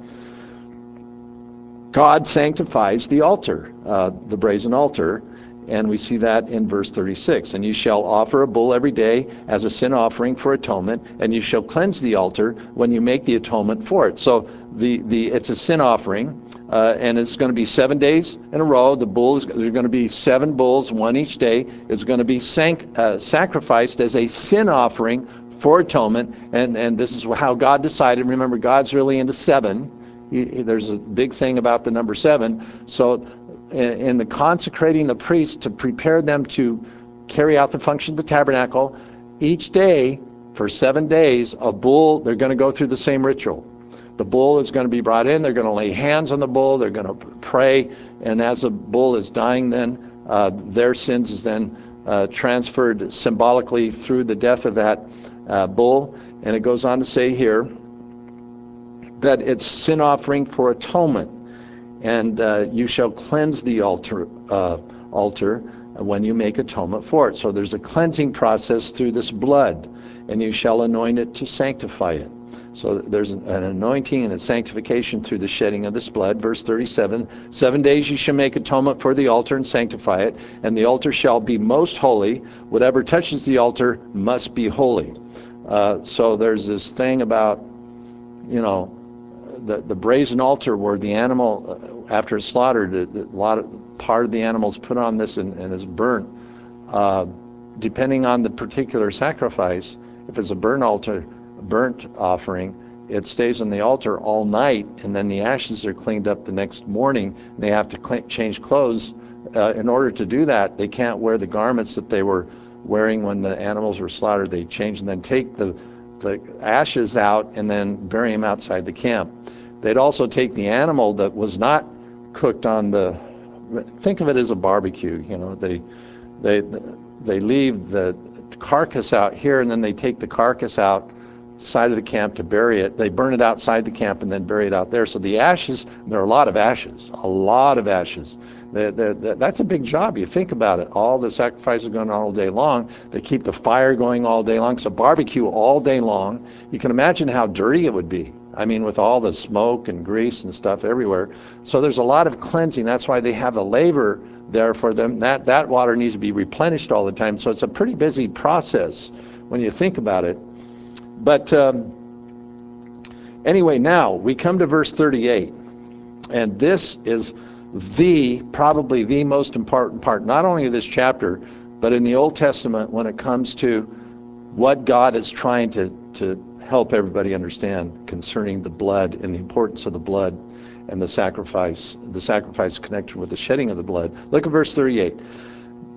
God sanctifies the altar, uh, the brazen altar, and we see that in verse thirty-six. And you shall offer a bull every day as a sin offering for atonement, and you shall cleanse the altar when you make the atonement for it. So the, the it's a sin offering. Uh, and it's going to be seven days in a row. The bulls, there's going to be seven bulls, one each day. It's going to be sank, uh, sacrificed as a sin offering for atonement. And, and this is how God decided. Remember, God's really into seven. He, he, there's a big thing about the number seven. So in, in the consecrating the priests to prepare them to carry out the function of the tabernacle, each day for seven days, a bull, they're going to go through the same ritual. The bull is going to be brought in. They're going to lay hands on the bull. They're going to pray. And as the bull is dying, then uh, their sins is then uh, transferred symbolically through the death of that uh, bull. And it goes on to say here that it's sin offering for atonement. And uh, you shall cleanse the altar, uh, altar when you make atonement for it. So there's a cleansing process through this blood, and you shall anoint it to sanctify it. So there's an anointing and a sanctification through the shedding of this blood. Verse thirty-seven, seven days you shall make atonement for the altar and sanctify it, and the altar shall be most holy. Whatever touches the altar must be holy. Uh, so there's this thing about, you know, the, the brazen altar where the animal, uh, after it's slaughtered, a, a lot of, part of the animal is put on this and, and is burnt. Uh, depending on the particular sacrifice, if it's a burnt altar, burnt offering, it stays on the altar all night, and then the ashes are cleaned up the next morning. They have to clean, change clothes. Uh, in order to do that, they can't wear the garments that they were wearing when the animals were slaughtered. They change and then take the, the ashes out and then bury them outside the camp. They'd also take the animal that was not cooked on the, think of it as a barbecue, you know, they, they, they leave the carcass out here, and then they take the carcass out side of the camp to bury it. They burn it outside the camp and then bury it out there. So the ashes, there are a lot of ashes, a lot of ashes. They're, they're, they're, that's a big job. You think about it. All the sacrifices going on all day long. They keep the fire going all day long. So barbecue all day long. You can imagine how dirty it would be. I mean, with all the smoke and grease and stuff everywhere. So there's a lot of cleansing. That's why they have the laver there for them. That, that water needs to be replenished all the time. So it's a pretty busy process when you think about it. But um, anyway, now we come to verse thirty-eight, and this is the, probably the most important part, not only of this chapter, but in the Old Testament when it comes to what God is trying to, to help everybody understand concerning the blood and the importance of the blood and the sacrifice, the sacrifice connected with the shedding of the blood. Look at verse thirty-eight.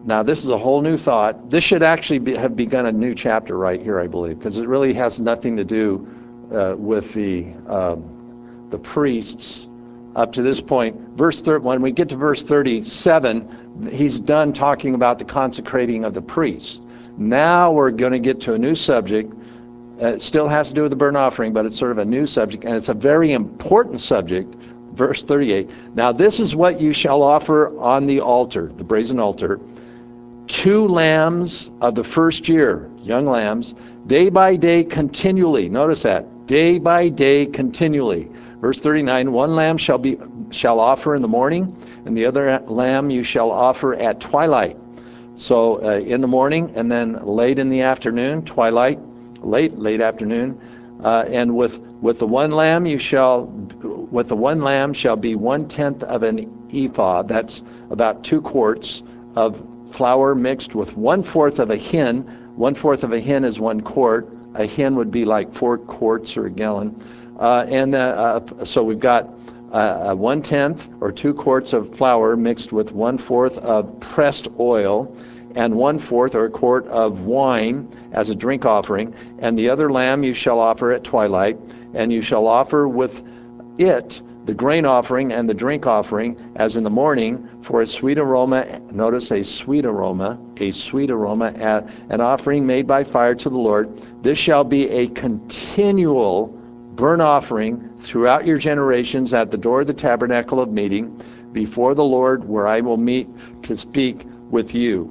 Now this is a whole new thought. This should actually be, have begun a new chapter right here, I believe, because it really has nothing to do uh, with the um, the priests up to this point. Verse thirty, when we get to verse thirty-seven, he's done talking about the consecrating of the priests. Now we're going to get to a new subject. Uh, it still has to do with the burnt offering, but it's sort of a new subject, and it's a very important subject. Verse thirty-eight, now this is what you shall offer on the altar, the brazen altar, two lambs of the first year, young lambs, day by day continually. Notice that, day by day continually. Verse thirty-nine, one lamb shall be shall offer in the morning, and the other lamb you shall offer at twilight. So uh, in the morning, and then late in the afternoon, twilight, late late afternoon, uh, and with with the one lamb you shall with the one lamb shall be one tenth of an ephah. That's about two quarts of flour mixed with one fourth of a hin. One fourth of a hin is one quart. A hin would be like four quarts or a gallon. Uh, and uh, uh, so we've got uh, uh, one tenth or two quarts of flour mixed with one fourth of pressed oil, and one fourth or a quart of wine as a drink offering. And the other lamb you shall offer at twilight, and you shall offer with it the grain offering and the drink offering as in the morning for a sweet aroma. Notice a sweet aroma, a sweet aroma, at an offering made by fire to the Lord. This shall be a continual burnt offering throughout your generations at the door of the tabernacle of meeting before the Lord, where I will meet to speak with you.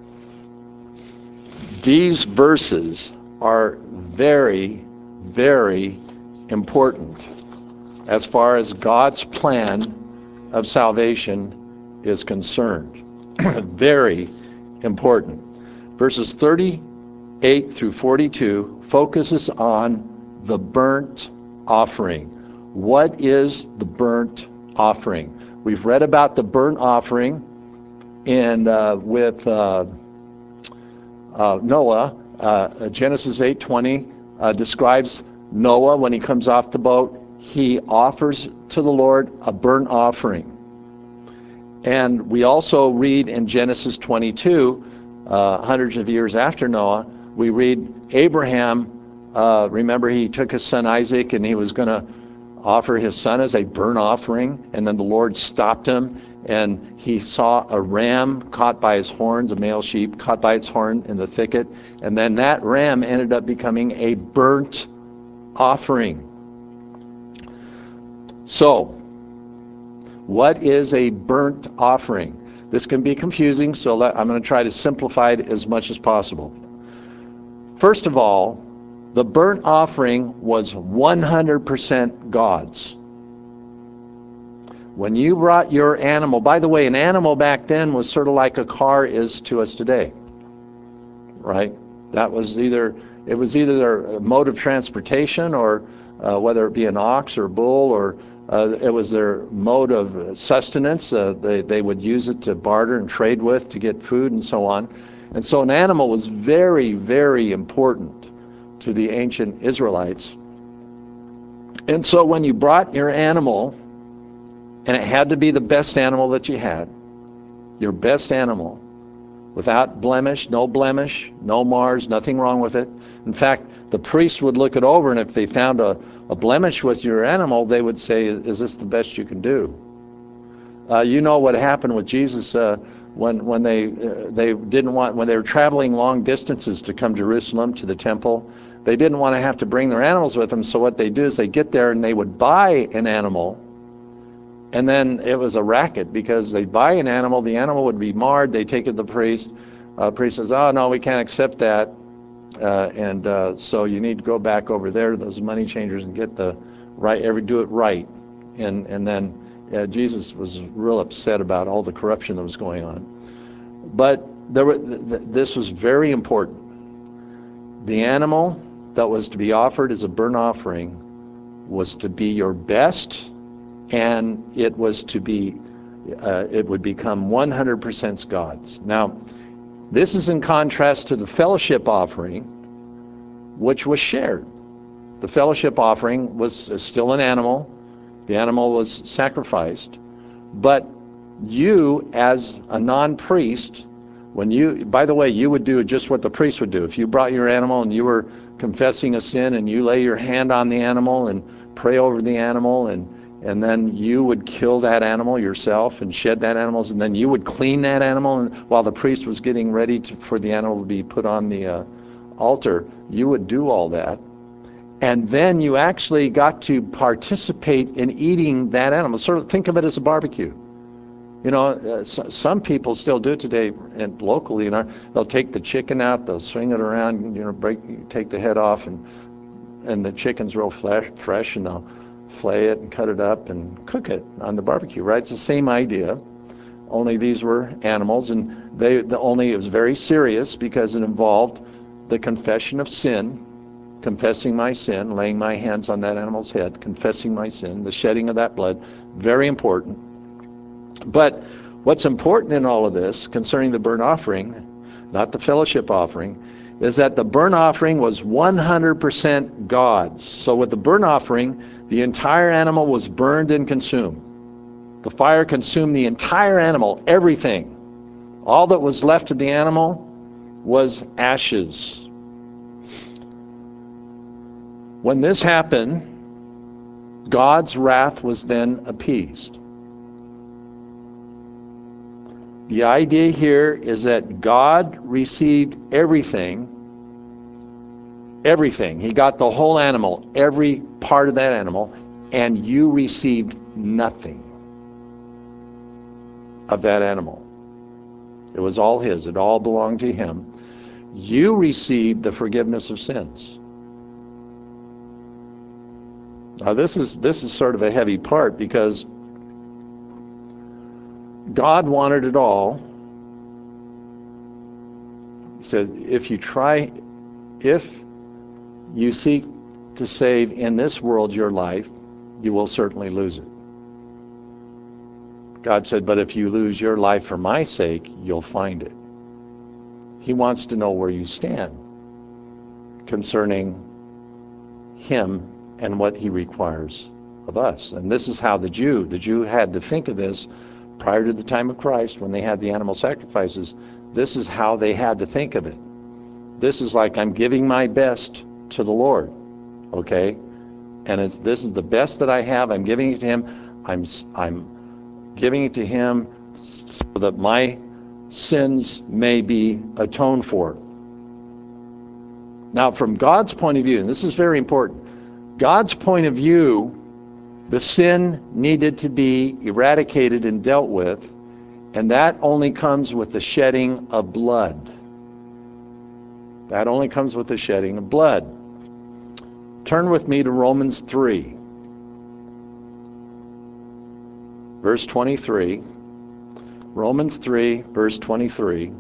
These verses are very, very important as far as God's plan of salvation is concerned. Very important. Verses thirty-eight through forty-two focuses on the burnt offering. What is the burnt offering? We've read about the burnt offering in uh, with uh, uh, Noah. Uh, Genesis eight twenty uh, describes Noah when he comes off the boat. He offers to the Lord a burnt offering. And we also read in Genesis twenty-two, uh, hundreds of years after Noah, we read Abraham, uh, remember he took his son Isaac and he was going to offer his son as a burnt offering, and then the Lord stopped him, and he saw a ram caught by his horns, a male sheep caught by its horn in the thicket, and then that ram ended up becoming a burnt offering. So, what is a burnt offering? This can be confusing, so let, I'm going to try to simplify it as much as possible. First of all, the burnt offering was one hundred percent God's. When you brought your animal, by the way, an animal back then was sort of like a car is to us today, right? That was either, it was either their mode of transportation, or uh, whether it be an ox or bull, or uh, it was their mode of sustenance. Uh, they, they would use it to barter and trade with to get food and so on. And so an animal was very, very important to the ancient Israelites. And so when you brought your animal, and it had to be the best animal that you had, your best animal, without blemish, no blemish, no mars, nothing wrong with it. In fact, the priest would look it over, and if they found a, a blemish with your animal, they would say, is this the best you can do? Uh, you know what happened with Jesus uh, when when they uh, they didn't want, when they were traveling long distances to come to Jerusalem to the temple, they didn't want to have to bring their animals with them. So what they do is they get there and they would buy an animal, and then it was a racket because they'd buy an animal, the animal would be marred, they take it to the priest. Uh, the priest says, oh no, we can't accept that, uh, and uh, so you need to go back over there to those money changers and get the right, every do it right, and and then. Uh, Jesus was real upset about all the corruption that was going on. But there were, th this was very important. The animal that was to be offered as a burnt offering was to be your best, and it was to be, uh, it would become one hundred percent God's. Now, this is in contrast to the fellowship offering, which was shared. The fellowship offering was still an animal. The animal was sacrificed, but you, as a non-priest, When you, by the way, you would do just what the priest would do. If you brought your animal and you were confessing a sin, and you lay your hand on the animal and pray over the animal, and and then you would kill that animal yourself and shed that animal, and then you would clean that animal, and while the priest was getting ready to, for the animal to be put on the uh, altar, you would do all that. And then you actually got to participate in eating that animal. Sort of think of it as a barbecue. You know, uh, so, some people still do it today, and locally, you know, they'll take the chicken out, they'll swing it around, you know, break, take the head off, and and the chicken's real fresh, fresh, and they'll flay it and cut it up and cook it on the barbecue. Right? It's the same idea, only these were animals, and they the only it was very serious because it involved the confession of sin, confessing my sin, laying my hands on that animal's head, confessing my sin, the shedding of that blood, very important. But what's important in all of this concerning the burnt offering, not the fellowship offering, is that the burnt offering was one hundred percent God's. So with the burnt offering, the entire animal was burned and consumed. The fire consumed the entire animal, everything. All that was left of the animal was ashes. When this happened, God's wrath was then appeased. The idea here is that God received everything, everything. He got the whole animal, every part of that animal, and you received nothing of that animal. It was all his. It all belonged to him. You received the forgiveness of sins. Now this is this is sort of a heavy part, because God wanted it all. He said, if you try, if you seek to save in this world your life, you will certainly lose it. God said, but if you lose your life for my sake, you'll find it. He wants to know where you stand concerning him and what he requires of us. And this is how the Jew, the Jew had to think of this prior to the time of Christ, when they had the animal sacrifices. This is how they had to think of it. This is like, I'm giving my best to the Lord, okay? And it's, this is the best that I have. I'm giving it to him. I'm, I'm giving it to him so that my sins may be atoned for. Now, from God's point of view, and this is very important, God's point of view, the sin needed to be eradicated and dealt with, and that only comes with the shedding of blood. That only comes with the shedding of blood. Turn with me to Romans three, verse twenty-three. Romans three, verse twenty-three.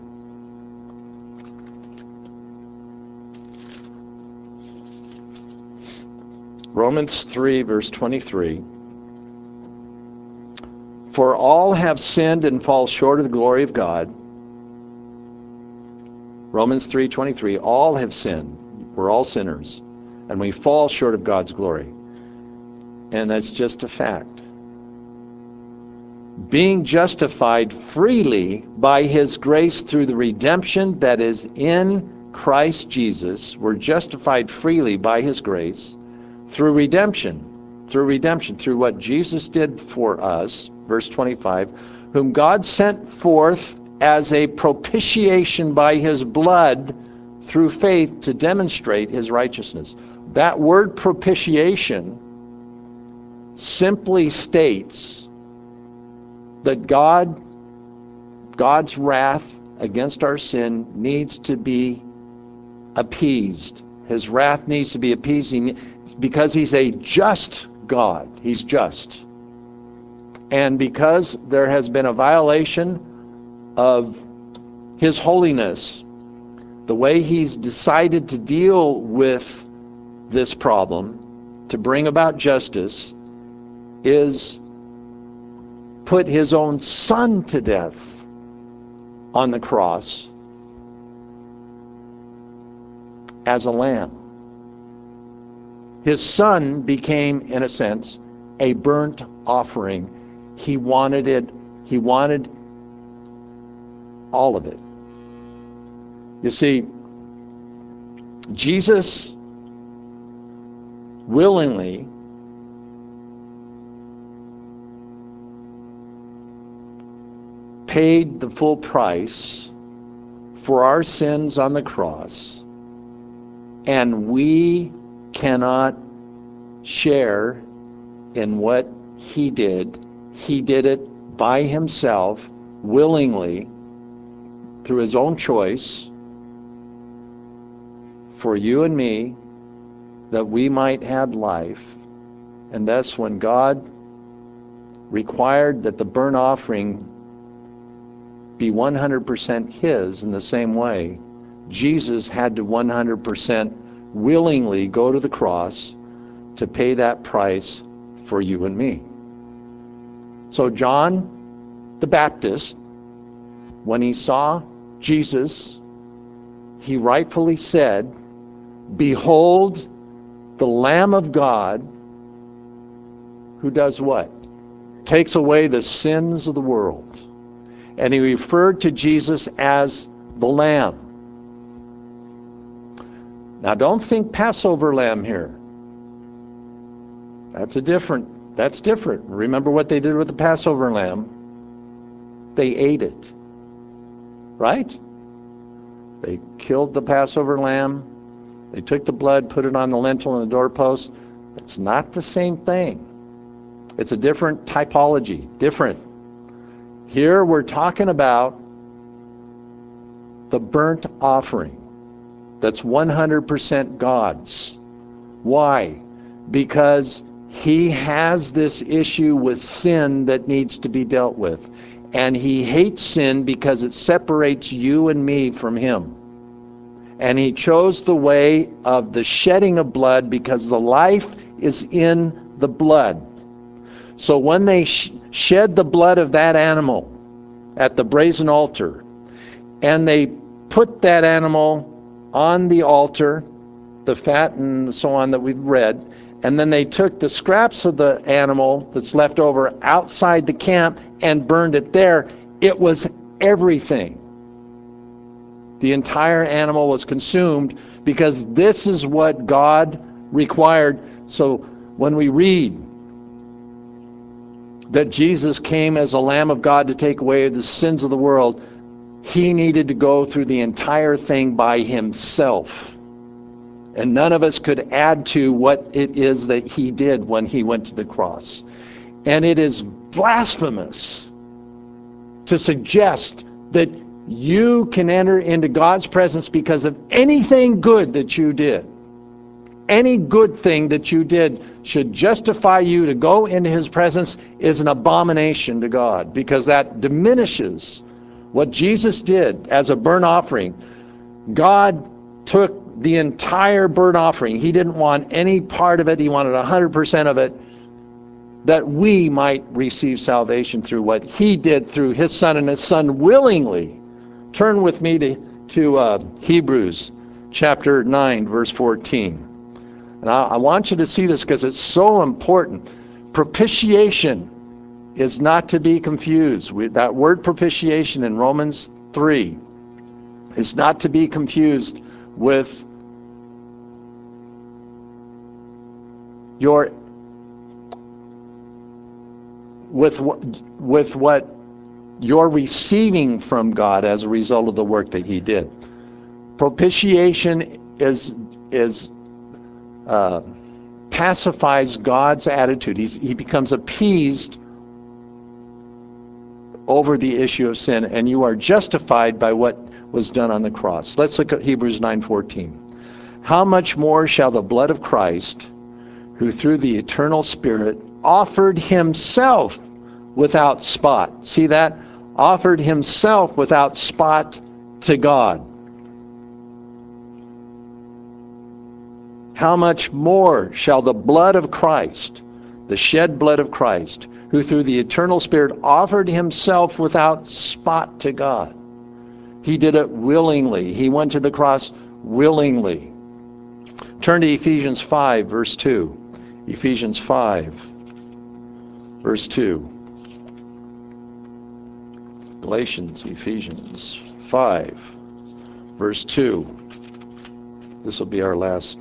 Romans three, verse twenty-three. For all have sinned and fall short of the glory of God. Romans three twenty-three, all have sinned. We're all sinners, and we fall short of God's glory. And that's just a fact. Being justified freely by his grace through the redemption that is in Christ Jesus. We're justified freely by his grace through redemption, through redemption, through what Jesus did for us, verse twenty-five, whom God sent forth as a propitiation by his blood through faith to demonstrate his righteousness. That word propitiation simply states that God, God's wrath against our sin needs to be appeased. His wrath needs to be appeased because he's a just God. He's just. And because there has been a violation of his holiness, the way he's decided to deal with this problem, to bring about justice, is put his own son to death on the cross as a lamb. His son became, in a sense, a burnt offering. He wanted it, he wanted all of it. You see, Jesus willingly paid the full price for our sins on the cross, and we cannot share in what he did. He did it by himself, willingly, through his own choice, for you and me, that we might have life. And thus, when God required that the burnt offering be one hundred percent his, in the same way, Jesus had to one hundred percent willingly go to the cross to pay that price for you and me. So John the Baptist, when he saw Jesus, he rightfully said, "Behold, the Lamb of God, who does what? Takes away the sins of the world." And he referred to Jesus as the Lamb. Now, don't think Passover lamb here. That's a different, that's different. Remember what they did with the Passover lamb? They ate it, right? They killed the Passover lamb. They took the blood, put it on the lintel and the doorpost. It's not the same thing. It's a different typology, different. Here we're talking about the burnt offering that's one hundred percent God's. Why? Because he has this issue with sin that needs to be dealt with. And he hates sin because it separates you and me from him. And he chose the way of the shedding of blood because the life is in the blood. So when they sh- shed the blood of that animal at the brazen altar, and they put that animal on the altar, the fat and so on that we've read, and then they took the scraps of the animal that's left over outside the camp and burned it there, it was everything. The entire animal was consumed because this is what God required. So when we read that Jesus came as a Lamb of God to take away the sins of the world, he needed to go through the entire thing by himself. And none of us could add to what it is that he did when he went to the cross. And it is blasphemous to suggest that you can enter into God's presence because of anything good that you did. Any good thing that you did should justify you to go into his presence is an abomination to God, because that diminishes what Jesus did as a burnt offering. God took the entire burnt offering. He didn't want any part of it. He wanted one hundred percent of it, that we might receive salvation through what he did through his son, and his son willingly. Turn with me to, to uh, Hebrews chapter nine, verse fourteen. And I, I want you to see this because it's so important. Propitiation is not to be confused. We, that word propitiation in Romans three is not to be confused with your with with what you're receiving from God as a result of the work that he did. Propitiation is is uh, pacifies God's attitude. He's, he becomes appeased over the issue of sin, and you are justified by what was done on the cross. Let's look at Hebrews nine fourteen. How much more shall the blood of Christ, who through the eternal Spirit offered himself without spot. See that? Offered himself without spot to God. How much more shall the blood of Christ, the shed blood of Christ, who through the eternal Spirit offered himself without spot to God. He did it willingly. He went to the cross willingly. Turn to Ephesians five, verse two. Ephesians five, verse two. Galatians, Ephesians five, verse two. This will be our last.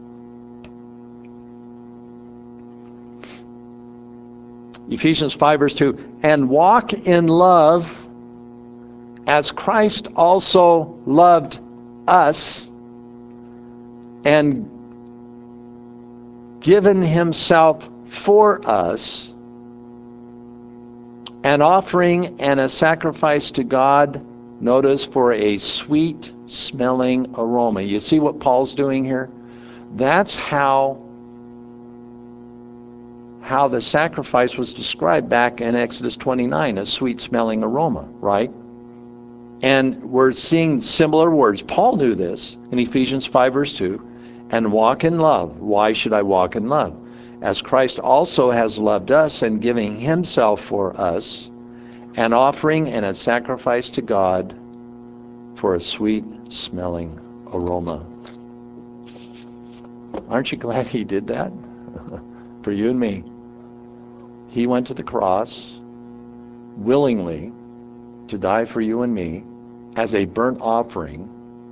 Ephesians five, verse two. And walk in love as Christ also loved us and given himself for us, an offering and a sacrifice to God, notice, for a sweet smelling aroma. You see what Paul's doing here? That's how how the sacrifice was described back in Exodus twenty-nine, a sweet smelling aroma, right? And we're seeing similar words. Paul knew this in Ephesians five, verse two. And walk in love. Why should I walk in love? As Christ also has loved us and giving himself for us, an offering and a sacrifice to God for a sweet smelling aroma. Aren't you glad he did that? For you and me. He went to the cross willingly to die for you and me as a burnt offering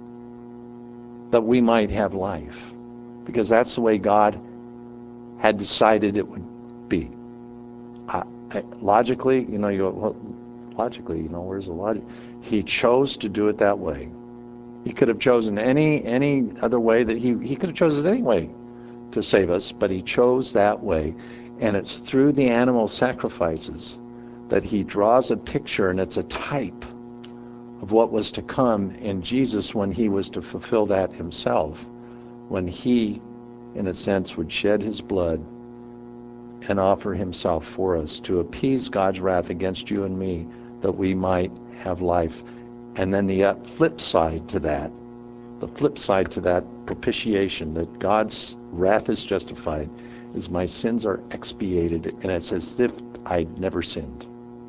that we might have life, because that's the way God had decided it would be. I, I, logically, you know, you go, well, logically, you know, where's the logic? He chose to do it that way. He could have chosen any any other way that he he could have chosen any way to save us, but he chose that way, and it's through the animal sacrifices that he draws a picture, and it's a type of what was to come in Jesus when he was to fulfill that himself, when he, in a sense, would shed his blood and offer himself for us to appease God's wrath against you and me, that we might have life. And then the flip side to that, the flip side to that propitiation, that God's wrath is justified, is my sins are expiated, and it's as if I'd never sinned.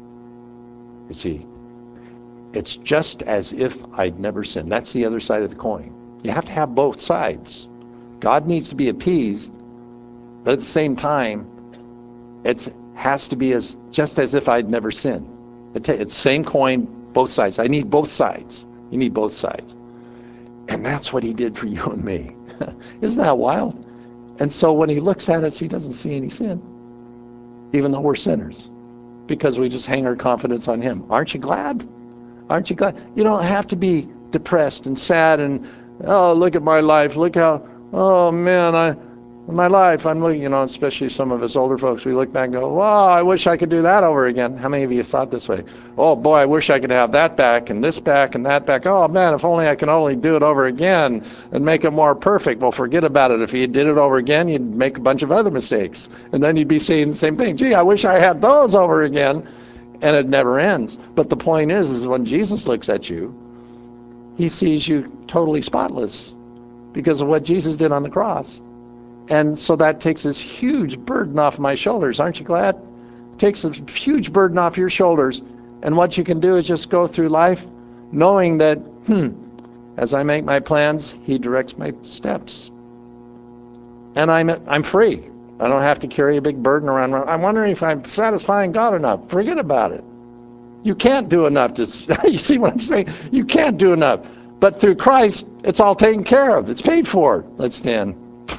You see, it's just as if I'd never sinned. That's the other side of the coin. You have to have both sides. God needs to be appeased, but at the same time, it has to be as just as if I'd never sinned. It's the same coin, both sides. I need both sides. You need both sides. And that's what he did for you and me. Isn't that wild? And so when he looks at us, he doesn't see any sin, even though we're sinners, because we just hang our confidence on him. Aren't you glad? Aren't you glad? You don't have to be depressed and sad and, oh, look at my life. Look how, oh, man, I, my life, I'm looking, you know, especially some of us older folks, we look back and go, wow, I wish I could do that over again. How many of you thought this way? Oh, boy, I wish I could have that back and this back and that back. Oh, man, if only I could only do it over again and make it more perfect. Well, forget about it. If you did it over again, you'd make a bunch of other mistakes. And then you'd be saying the same thing. Gee, I wish I had those over again. And it never ends. But the point is, is when Jesus looks at you, he sees you totally spotless because of what Jesus did on the cross. And so that takes this huge burden off my shoulders. Aren't you glad? It takes a huge burden off your shoulders. And what you can do is just go through life knowing that, hmm, as I make my plans, he directs my steps. And I'm I'm free. I don't have to carry a big burden around. I'm wondering if I'm satisfying God enough. Forget about it. You can't do enough to, you see what I'm saying? You can't do enough. But through Christ, it's all taken care of. It's paid for. Let's stand.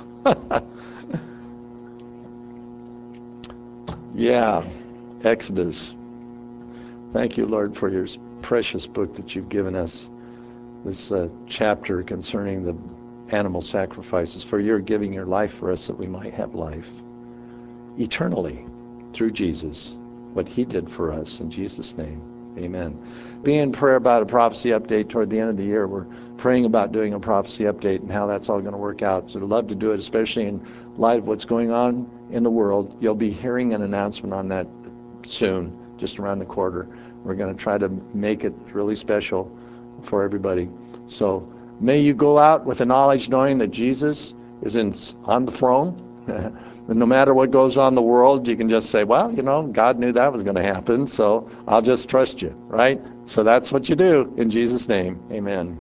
Yeah, Exodus. Thank you, Lord, for your precious book that you've given us. This uh, chapter concerning the animal sacrifices, for your giving your life for us that we might have life eternally through Jesus, what he did for us. In Jesus' name, amen. Be in prayer about a prophecy update toward the end of the year. We're praying about doing a prophecy update and how that's all going to work out. So I'd love to do it, especially in light of what's going on in the world. You'll be hearing an announcement on that soon, just around the corner. We're going to try to make it really special for everybody. So may you go out with the knowledge, knowing that Jesus is in, on the throne. And no matter what goes on in the world, you can just say, well, you know, God knew that was going to happen, so I'll just trust you, right? So that's what you do in Jesus' name. Amen.